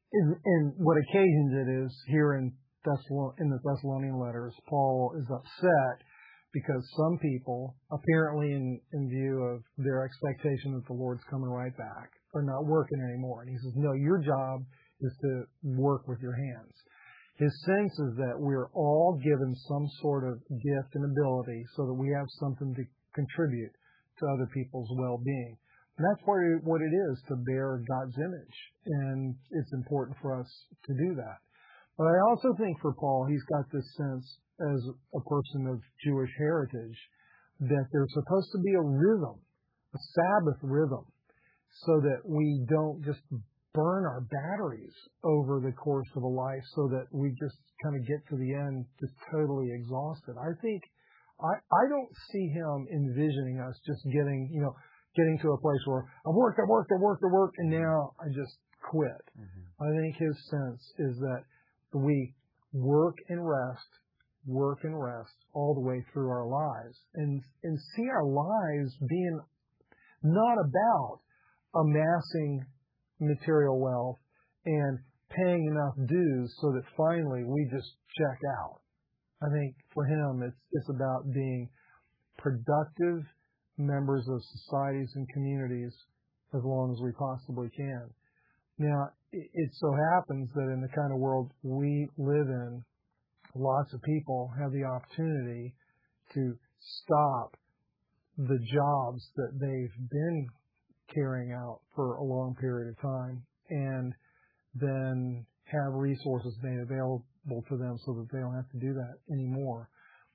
and what occasions it is here in Thessalon- in the Thessalonian letters, Paul is upset because some people, apparently in, in view of their expectation that the Lord's coming right back, are not working anymore. And he says, no, your job is to work with your hands. His sense is that we're all given some sort of gift and ability so that we have something to contribute to other people's well-being. And that's what it, what it is to bear God's image. And it's important for us to do that. But I also think for Paul, he's got this sense as a person of Jewish heritage that there's supposed to be a rhythm, a Sabbath rhythm, so that we don't just burn our batteries over the course of a life so that we just kind of get to the end just totally exhausted. I think, I, I don't see him envisioning us just getting, you know, getting to a place where I've worked, I've worked, I've worked, I've worked, and now I just quit. Mm-hmm. I think his sense is that we work and rest, work and rest all the way through our lives, and and see our lives being not about amassing material wealth and paying enough dues so that finally we just check out. I think for him it's it's about being productive members of societies and communities as long as we possibly can. Now, it so happens that in the kind of world we live in, lots of people have the opportunity to stop the jobs that they've been carrying out for a long period of time and then have resources made available to them so that they don't have to do that anymore.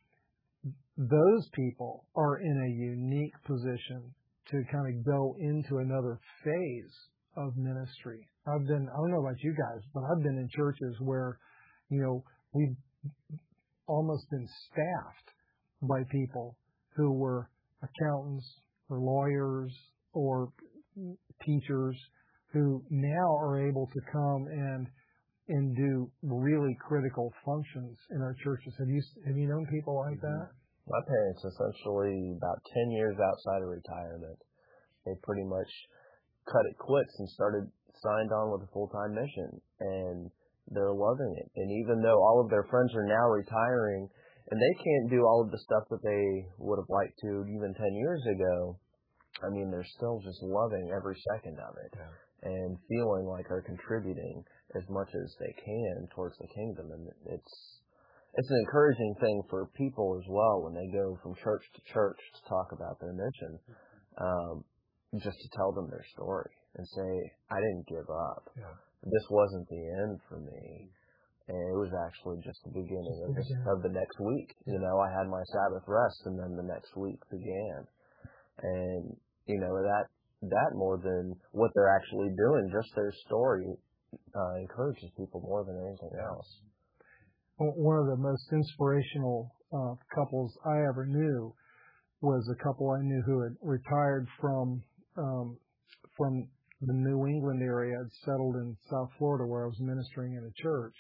Those people are in a unique position to kind of go into another phase of ministry. I've been, I don't know about you guys, but I've been in churches where, you know, we've almost been staffed by people who were accountants or lawyers or teachers who now are able to come and and do really critical functions in our churches. Have you have you known people like that? My parents, essentially about ten years outside of retirement, they pretty much cut it quits and started signed on with a full-time mission, and they're loving it. And even though all of their friends are now retiring and they can't do all of the stuff that they would have liked to even ten years ago, I mean, they're still just loving every second of it. Yeah. And feeling like they're contributing as much as they can towards the kingdom. And it's it's an encouraging thing for people as well when they go from church to church to talk about their mission, um, just to tell them their story and say, I didn't give up. Yeah. This wasn't the end for me. And it was actually just the beginning Just of, the the, beginning. of the next week. You know, I had my Sabbath rest, and then the next week began. And, you know, that that more than what they're actually doing, just their story uh, encourages people more than anything else. Well, one of the most inspirational uh, couples I ever knew was a couple I knew who had retired from um, from the New England area, had settled in South Florida where I was ministering in a church.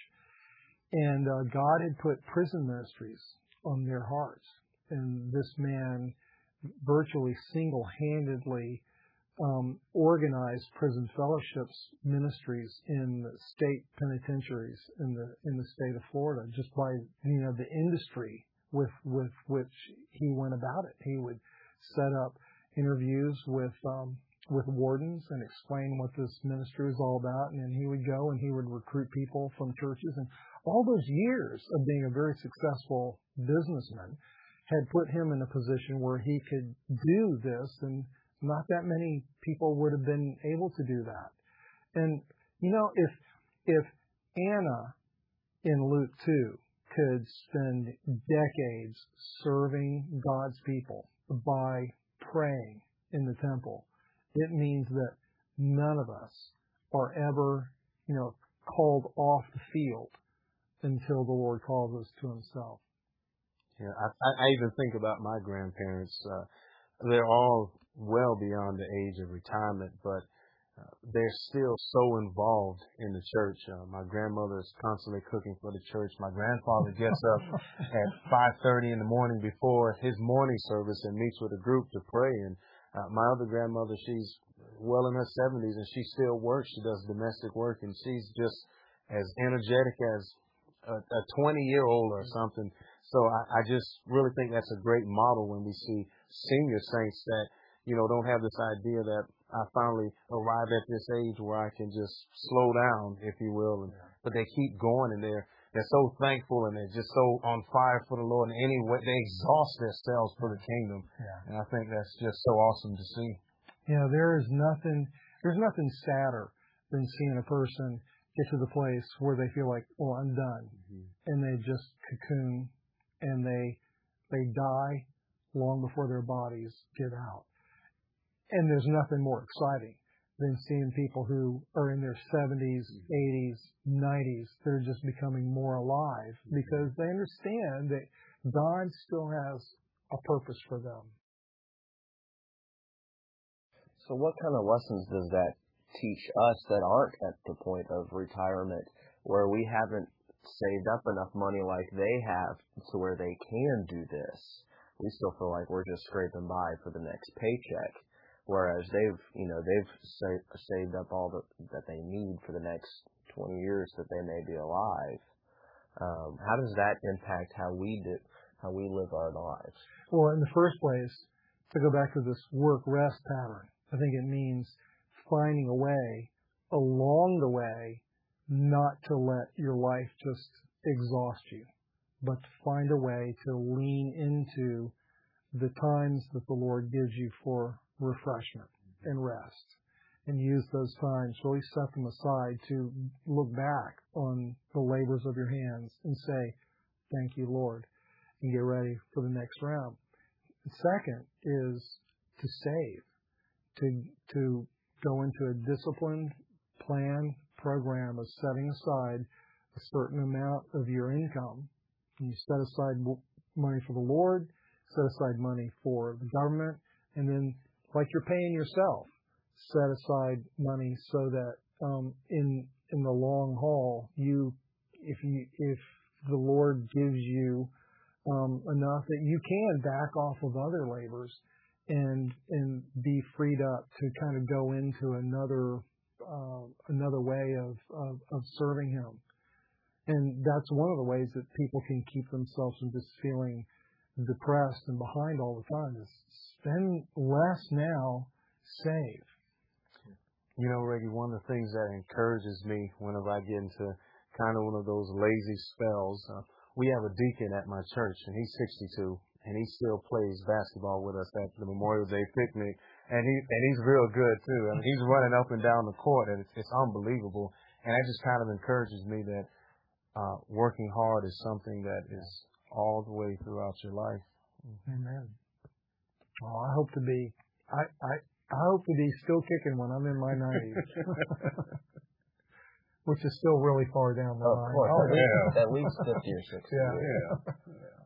And uh, God had put prison ministries on their hearts. And this man virtually single-handedly um, organized prison fellowships ministries in the state penitentiaries in the in the state of Florida, just by you know the industry with with which he went about it. He would set up interviews with um, with wardens and explain what this ministry was all about, and then he would go and he would recruit people from churches. And all those years of being a very successful businessman had put him in a position where he could do this, and not that many people would have been able to do that. And, you know, if if Anna in Luke two could spend decades serving God's people by praying in the temple, it means that none of us are ever, you know, called off the field until the Lord calls us to Himself. Yeah, I, I even think about my grandparents. Uh, they're all well beyond the age of retirement, but uh, they're still so involved in the church. Uh, my grandmother is constantly cooking for the church. My grandfather gets up at five thirty in the morning before his morning service and meets with a group to pray. And uh, my other grandmother, she's well in her seventies, and she still works. She does domestic work, and she's just as energetic as a, a twenty-year-old or something. So I, I just really think that's a great model when we see senior saints that, you know, don't have this idea that I finally arrived at this age where I can just slow down, if you will. And, but they keep going, and they're they're so thankful, and they're just so on fire for the Lord. And anyway, they exhaust themselves for the kingdom. Yeah. And I think that's just so awesome to see. Yeah, there is nothing. There's nothing sadder than seeing a person get to the place where they feel like, oh, I'm done, mm-hmm. and they just cocoon, and they they die long before their bodies give out. And there's nothing more exciting than seeing people who are in their seventies, eighties, nineties. They're just becoming more alive because they understand that God still has a purpose for them. So what kind of lessons does that teach us that aren't at the point of retirement, where we haven't saved up enough money like they have to where they can do this? We still feel like we're just scraping by for the next paycheck, whereas they've, you know, they've sa- saved up all the, that they need for the next twenty years that they may be alive. Um, how does that impact how we do, how we live our lives? Well, in the first place, to go back to this work-rest pattern, I think it means finding a way along the way not to let your life just exhaust you, but to find a way to lean into the times that the Lord gives you for refreshment and rest, and use those times, really set them aside to look back on the labors of your hands and say, thank you, Lord, and get ready for the next round. The second is to save, to to go into a disciplined plan program of setting aside a certain amount of your income. You set aside money for the Lord, set aside money for the government, and then, like you're paying yourself, set aside money so that um, in in the long haul, you if you if the Lord gives you um, enough that you can back off of other labors and and be freed up to kind of go into another uh, another way of, of of serving Him. And that's one of the ways that people can keep themselves from just feeling depressed and behind all the time, is spend less now, save. You know, Reggie, one of the things that encourages me whenever I get into kind of one of those lazy spells, uh, we have a deacon at my church, and he's sixty-two, and he still plays basketball with us at the Memorial Day picnic, and he and he's real good too. I mean, he's running up and down the court, and it's, it's unbelievable. And that just kind of encourages me that uh, working hard is something that is all the way throughout your life. Amen. Oh, I hope to be, I, I, I hope to be still kicking when I'm in my nineties. Which is still really far down the oh, line. Of course, Oh, at, yeah. least, at least fifty or sixty. Yeah. Yeah. yeah.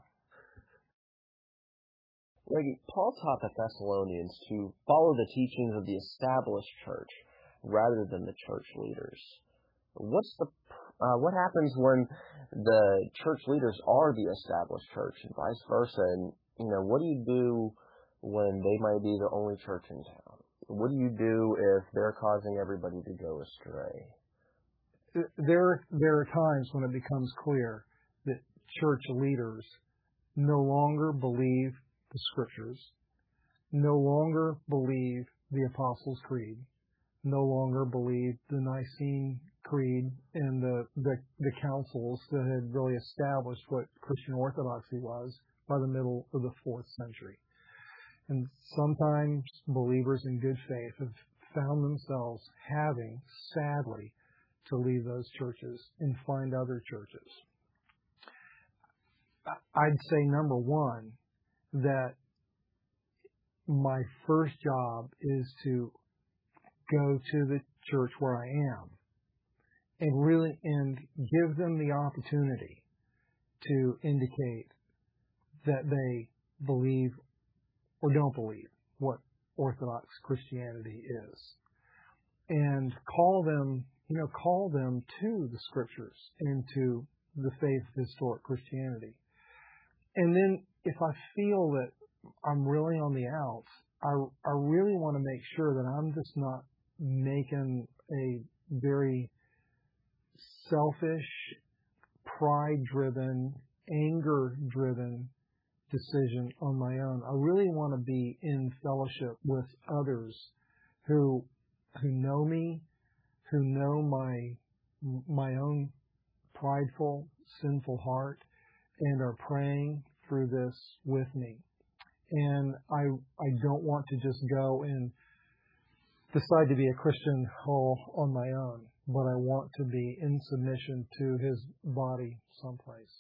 Reggie, Paul taught the Thessalonians to follow the teachings of the established church rather than the church leaders. What's the uh, what happens when the church leaders are the established church and vice versa? And you know, what do you do when they might be the only church in town? What do you do if they're causing everybody to go astray? There, there are times when it becomes clear that church leaders no longer believe the Scriptures, no longer believe the Apostles' Creed, no longer believe the Nicene Creed and the, the, the councils that had really established what Christian Orthodoxy was by the middle of the fourth century. And sometimes believers in good faith have found themselves having, sadly, to leave those churches and find other churches. I'd say, number one, that my first job is to go to the church where I am and really and give them the opportunity to indicate that they believe or don't believe what Orthodox Christianity is, and call them You know, call them to the Scriptures and to the faith of historic Christianity. And then if I feel that I'm really on the outs, I, I really want to make sure that I'm just not making a very selfish, pride-driven, anger-driven decision on my own. I really want to be in fellowship with others who who know me, who know my my own prideful, sinful heart, and are praying through this with me. And I I don't want to just go and decide to be a Christian all on my own, but I want to be in submission to His body someplace.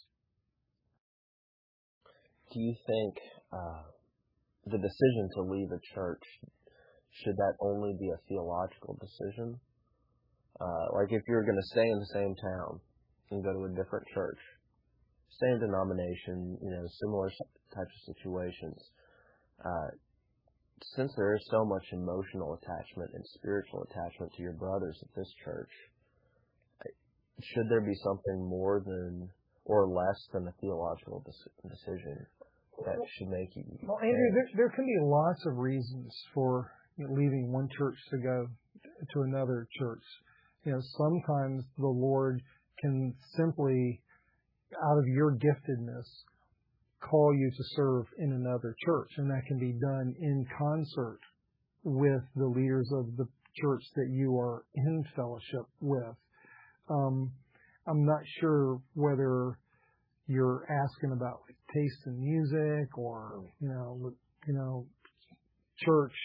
Do you think uh, the decision to leave a church, should that only be a theological decision? Uh, like if you're going to stay in the same town and go to a different church, same denomination, you know, similar types of situations, uh, since there is so much emotional attachment and spiritual attachment to your brothers at this church, should there be something more than or less than a theological decision that should make you? Well, Andrew, there, there can be lots of reasons for you know, leaving one church to go to another church. You know, sometimes the Lord can simply, out of your giftedness, call you to serve in another church, and that can be done in concert with the leaders of the church that you are in fellowship with. Um, I'm not sure whether you're asking about like, taste in music or you know, you know, church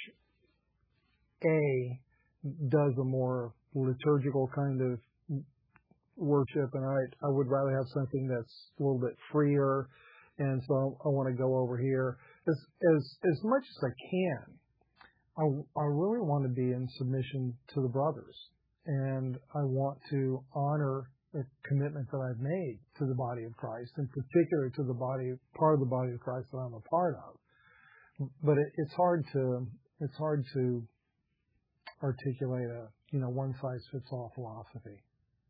A does a more liturgical kind of worship, and I I would rather have something that's a little bit freer, and so I want to go over here as as as much as I can. I I really want to be in submission to the brothers, and I want to honor the commitment that I've made to the body of Christ, in particular to the body part of the body of Christ that I'm a part of. But it, it's hard to it's hard to articulate a you know one size fits all philosophy.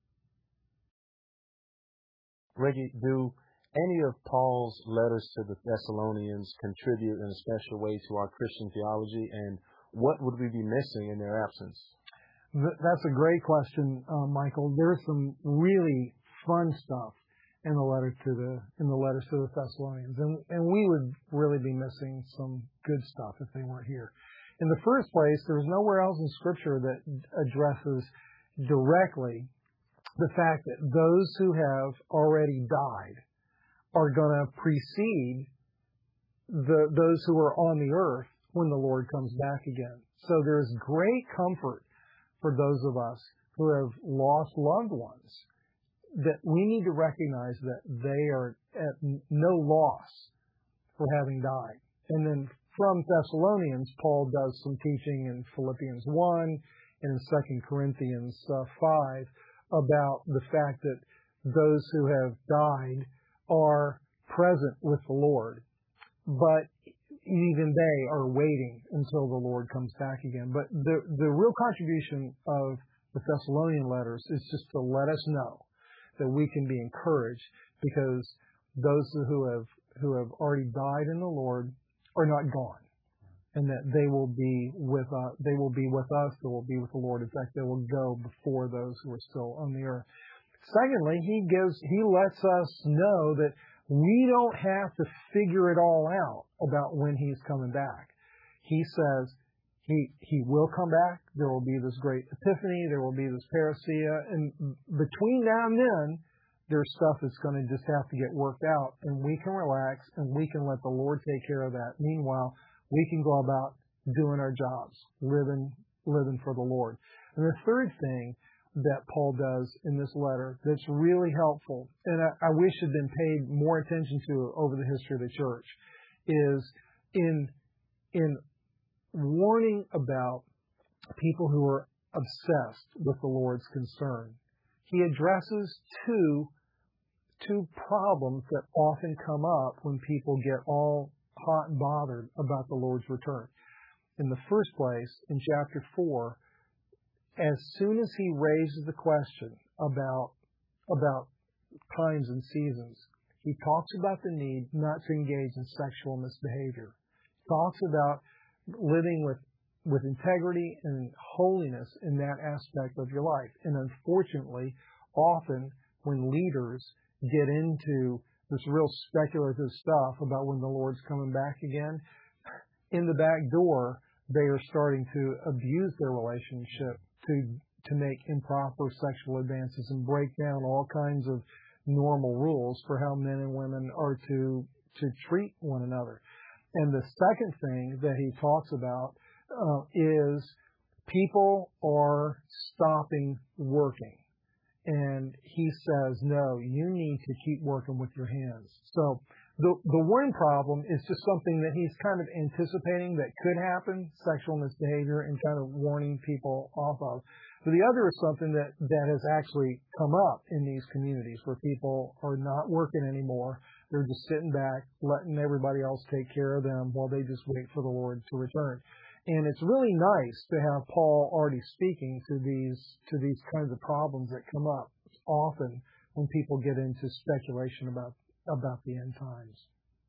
Reggie, do any of Paul's letters to the Thessalonians contribute in a special way to our Christian theology, and what would we be missing in their absence? That's a great question, uh, Michael. There's some really fun stuff in the letter to the in the letters to the Thessalonians, and and we would really be missing some good stuff if they weren't here. In the first place, there's nowhere else in Scripture that addresses directly the fact that those who have already died are going to precede the those who are on the earth when the Lord comes back again. So there's great comfort for those of us who have lost loved ones that we need to recognize that they are at no loss for having died. And then from Thessalonians, Paul does some teaching in Philippians one and in Second Corinthians uh, five about the fact that those who have died are present with the Lord, but even they are waiting until the Lord comes back again. But the, the real contribution of the Thessalonian letters is just to let us know that we can be encouraged, because those who have who have already died in the Lord are not gone, and that they will be with uh, they will be with us. They will be with the Lord. In fact, they will go before those who are still on the earth. Secondly, he gives he lets us know that we don't have to figure it all out about when he's coming back. He says he he will come back. There will be this great epiphany. There will be this parousia. And between now and then, there's stuff that's going to just have to get worked out. And we can relax and we can let the Lord take care of that. Meanwhile, we can go about doing our jobs, living living for the Lord. And the third thing that Paul does in this letter that's really helpful, and I, I wish had been paid more attention to over the history of the church, is in in warning about people who are obsessed with the Lord's concern. He addresses two two problems that often come up when people get all hot and bothered about the Lord's return. In the first place, in chapter four, as soon as he raises the question about, about times and seasons, he talks about the need not to engage in sexual misbehavior. He talks about living with, with integrity and holiness in that aspect of your life. And unfortunately, often when leaders get into this real speculative stuff about when the Lord's coming back again, in the back door, they are starting to abuse their relationship to to make improper sexual advances and break down all kinds of normal rules for how men and women are to to treat one another. And the second thing that he talks about uh, is people are stopping working. And he says, no, you need to keep working with your hands. So the the one problem is just something that he's kind of anticipating that could happen, sexual misbehavior, and kind of warning people off of. But the other is something that, that has actually come up in these communities where people are not working anymore. They're just sitting back, letting everybody else take care of them while they just wait for the Lord to return. And it's really nice to have Paul already speaking to these to these kinds of problems that come up often when people get into speculation about about the end times.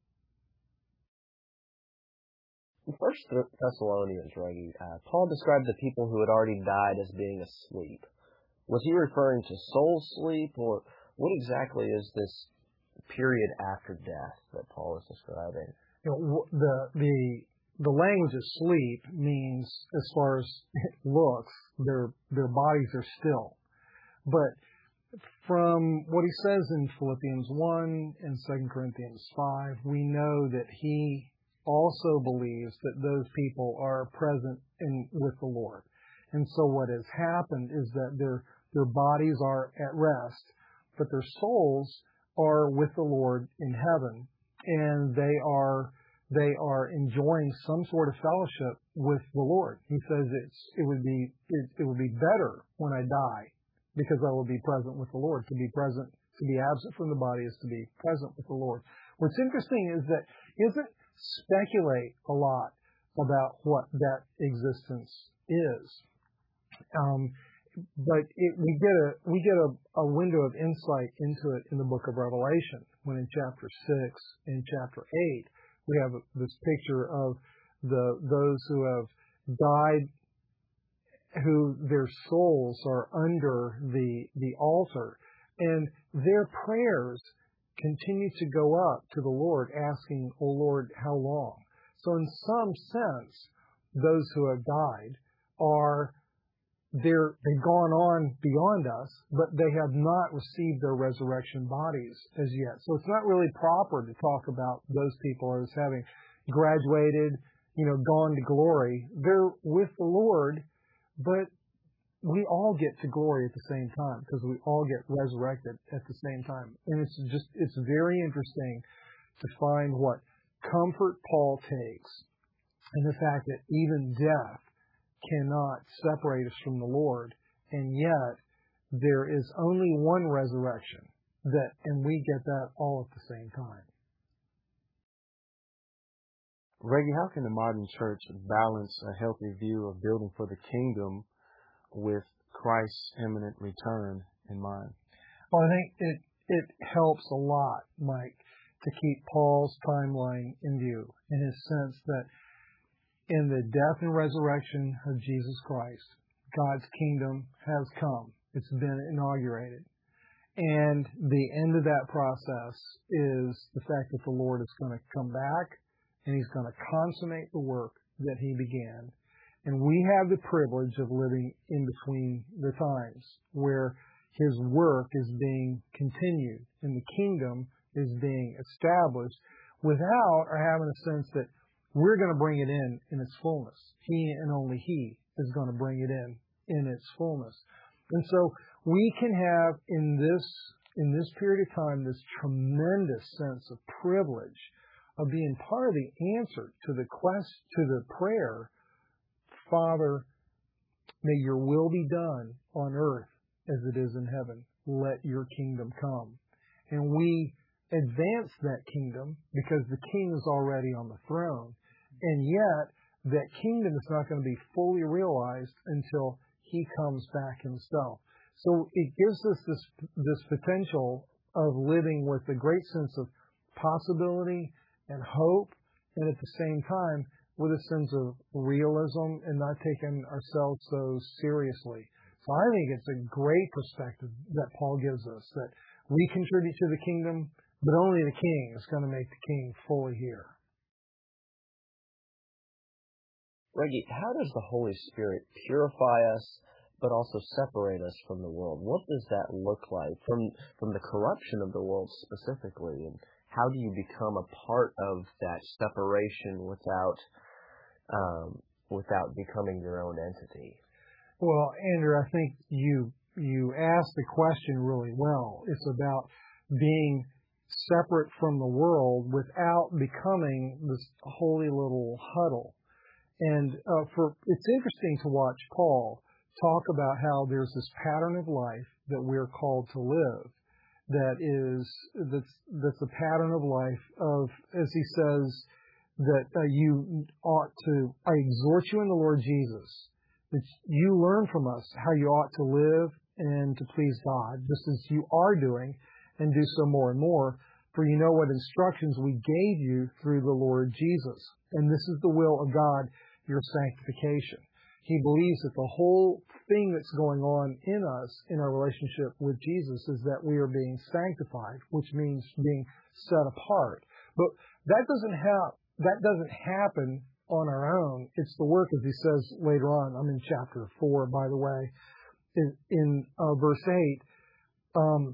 In First Thessalonians, Reggie, uh, Paul described the people who had already died as being asleep. Was he referring to soul sleep, or what exactly is this period after death that Paul is describing? You know, the the the language of sleep means, as far as it looks, their their bodies are still. But from what he says in Philippians one and Second Corinthians five, we know that he also believes that those people are present in with the Lord. And so what has happened is that their their bodies are at rest, but their souls are with the Lord in heaven, and they are they are enjoying some sort of fellowship with the Lord. He says it's it would be it, it would be better when I die, because I will be present with the Lord. To be present, to be absent from the body is to be present with the Lord. What's interesting is that he doesn't speculate a lot about what that existence is. Um, but it, we get a we get a, a window of insight into it in the book of Revelation, when in chapter six and chapter eight we have this picture of the those who have died, who their souls are under the the altar, and their prayers continue to go up to the Lord, asking, "O Lord, how long?" So in some sense, those who have died are they're they've gone on beyond us, but they have not received their resurrection bodies as yet. So it's not really proper to talk about those people as having graduated, you know, gone to glory. They're with the Lord, but we all get to glory at the same time because we all get resurrected at the same time. And it's just, it's very interesting to find what comfort Paul takes in the fact that even death cannot separate us from the Lord, and yet there is only one resurrection, that, and we get that all at the same time. Reggie, how can the modern church balance a healthy view of building for the kingdom with Christ's imminent return in mind? Well, I think it it helps a lot, Mike, to keep Paul's timeline in view, in his sense that in the death and resurrection of Jesus Christ, God's kingdom has come. It's been inaugurated. And the end of that process is the fact that the Lord is going to come back and he's going to consummate the work that he began. And we have the privilege of living in between the times where his work is being continued and the kingdom is being established without or having a sense that we're going to bring it in in its fullness. He and only he is going to bring it in in its fullness. And so we can have in this in this period of time this tremendous sense of privilege of being part of the answer to the quest to the prayer, Father, may your will be done on earth as it is in heaven. Let your kingdom come. And we advance that kingdom because the king is already on the throne. And yet that kingdom is not going to be fully realized until he comes back himself. So it gives us this this potential of living with a great sense of possibility and hope, and at the same time with a sense of realism and not taking ourselves so seriously. So I think it's a great perspective that Paul gives us, that we contribute to the kingdom, but only the king is going to make the king fully here. Reggie, how does the Holy Spirit purify us, but also separate us from the world? What does that look like from from the corruption of the world specifically? And how do you become a part of that separation without um, without becoming your own entity? Well, Andrew, I think you you asked the question really well. It's about being separate from the world without becoming this holy little huddle. And uh, for it's interesting to watch Paul talk about how there's this pattern of life that we're called to live, that is that's that's a pattern of life of, as he says, that uh, you ought to. I exhort you in the Lord Jesus that you learn from us how you ought to live and to please God, just as you are doing, and do so more and more. For you know what instructions we gave you through the Lord Jesus, and this is the will of God, your sanctification. He believes that the whole thing that's going on in us, in our relationship with Jesus, is that we are being sanctified, which means being set apart. But that doesn't have, that doesn't happen on our own. It's the work, as he says later on. I'm in chapter four, by the way, in, in uh, verse eight. Um,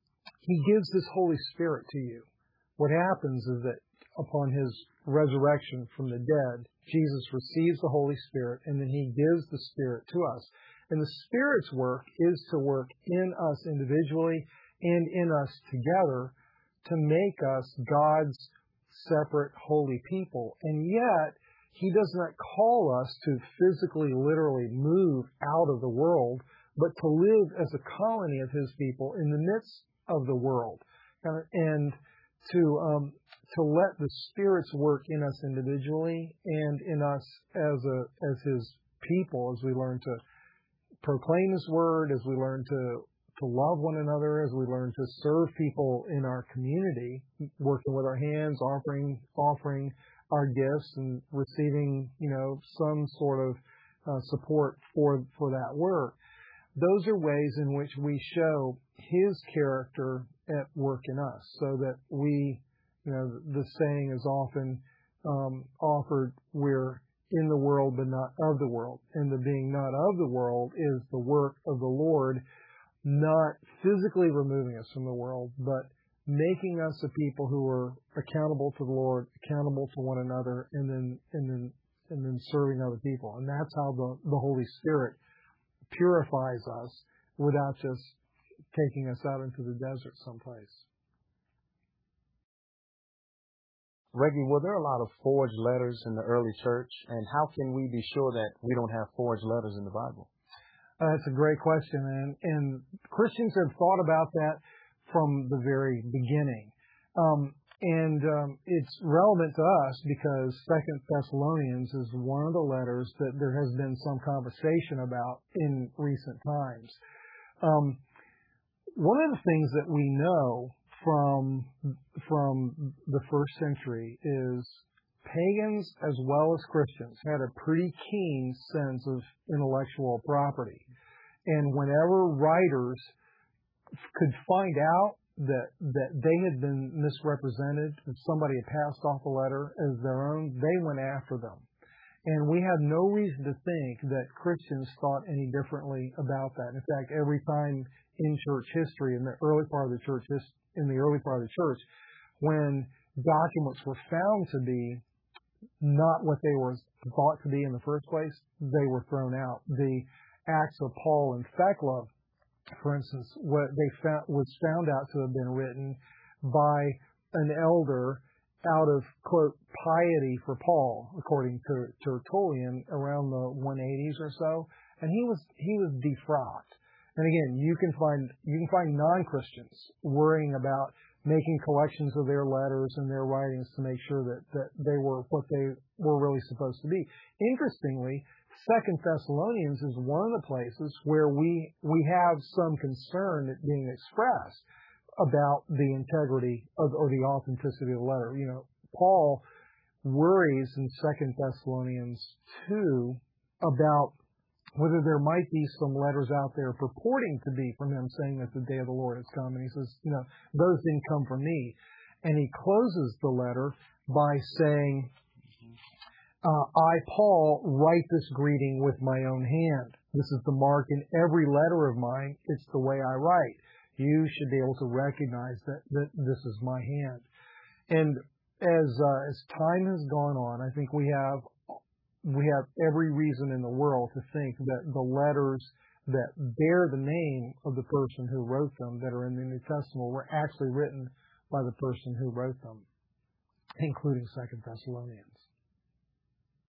he gives this Holy Spirit to you. What happens is that upon his resurrection from the dead, Jesus receives the Holy Spirit, and then he gives the Spirit to us. And the Spirit's work is to work in us individually and in us together to make us God's separate holy people. And yet, he does not call us to physically, literally move out of the world, but to live as a colony of his people in the midst of the world. And, and to um, to let the Spirit's work in us individually and in us as a as his people, as we learn to proclaim his word, as we learn to to love one another, as we learn to serve people in our community, working with our hands, offering offering our gifts and receiving, you know, some sort of uh, support for for that work. Those are ways in which we show his character at work in us, so that we, you know, the saying is often um, offered, we're in the world but not of the world. And the being not of the world is the work of the Lord, not physically removing us from the world, but making us a people who are accountable to the Lord, accountable to one another, and then and then and then serving other people. And that's how the, the Holy Spirit purifies us without just taking us out into the desert someplace. Reggie, were there a lot of forged letters in the early church? And how can we be sure that we don't have forged letters in the Bible? Uh, that's a great question. And, and Christians have thought about that from the very beginning. Um, and um, it's relevant to us because Second Thessalonians is one of the letters that there has been some conversation about in recent times. Um, one of the things that we know from from the first century is pagans as well as Christians had a pretty keen sense of intellectual property. And whenever writers could find out that that they had been misrepresented, that somebody had passed off a letter as their own, they went after them. And we have no reason to think that Christians thought any differently about that. In fact, every time in church history, in the early part of the church history, in the early part of the church, when documents were found to be not what they were thought to be in the first place, they were thrown out. The Acts of Paul and Thecla, for instance, what they found was found out to have been written by an elder out of, quote, piety for Paul, according to Tertullian, around the one eighties or so, and he was he was defrocked. And again, you can find you can find non-Christians worrying about making collections of their letters and their writings to make sure that, that they were what they were really supposed to be. Interestingly, Second Thessalonians is one of the places where we we have some concern at being expressed about the integrity of, or the authenticity of the letter. You know, Paul worries in Second Thessalonians two about whether there might be some letters out there purporting to be from him saying that the day of the Lord has come. And he says, you know, those didn't come from me. And he closes the letter by saying, uh, I, Paul, write this greeting with my own hand. This is the mark in every letter of mine. It's the way I write. You should be able to recognize that, that this is my hand. And as, uh, as time has gone on, I think we have we have every reason in the world to think that the letters that bear the name of the person who wrote them, that are in the New Testament, were actually written by the person who wrote them, including Second Thessalonians.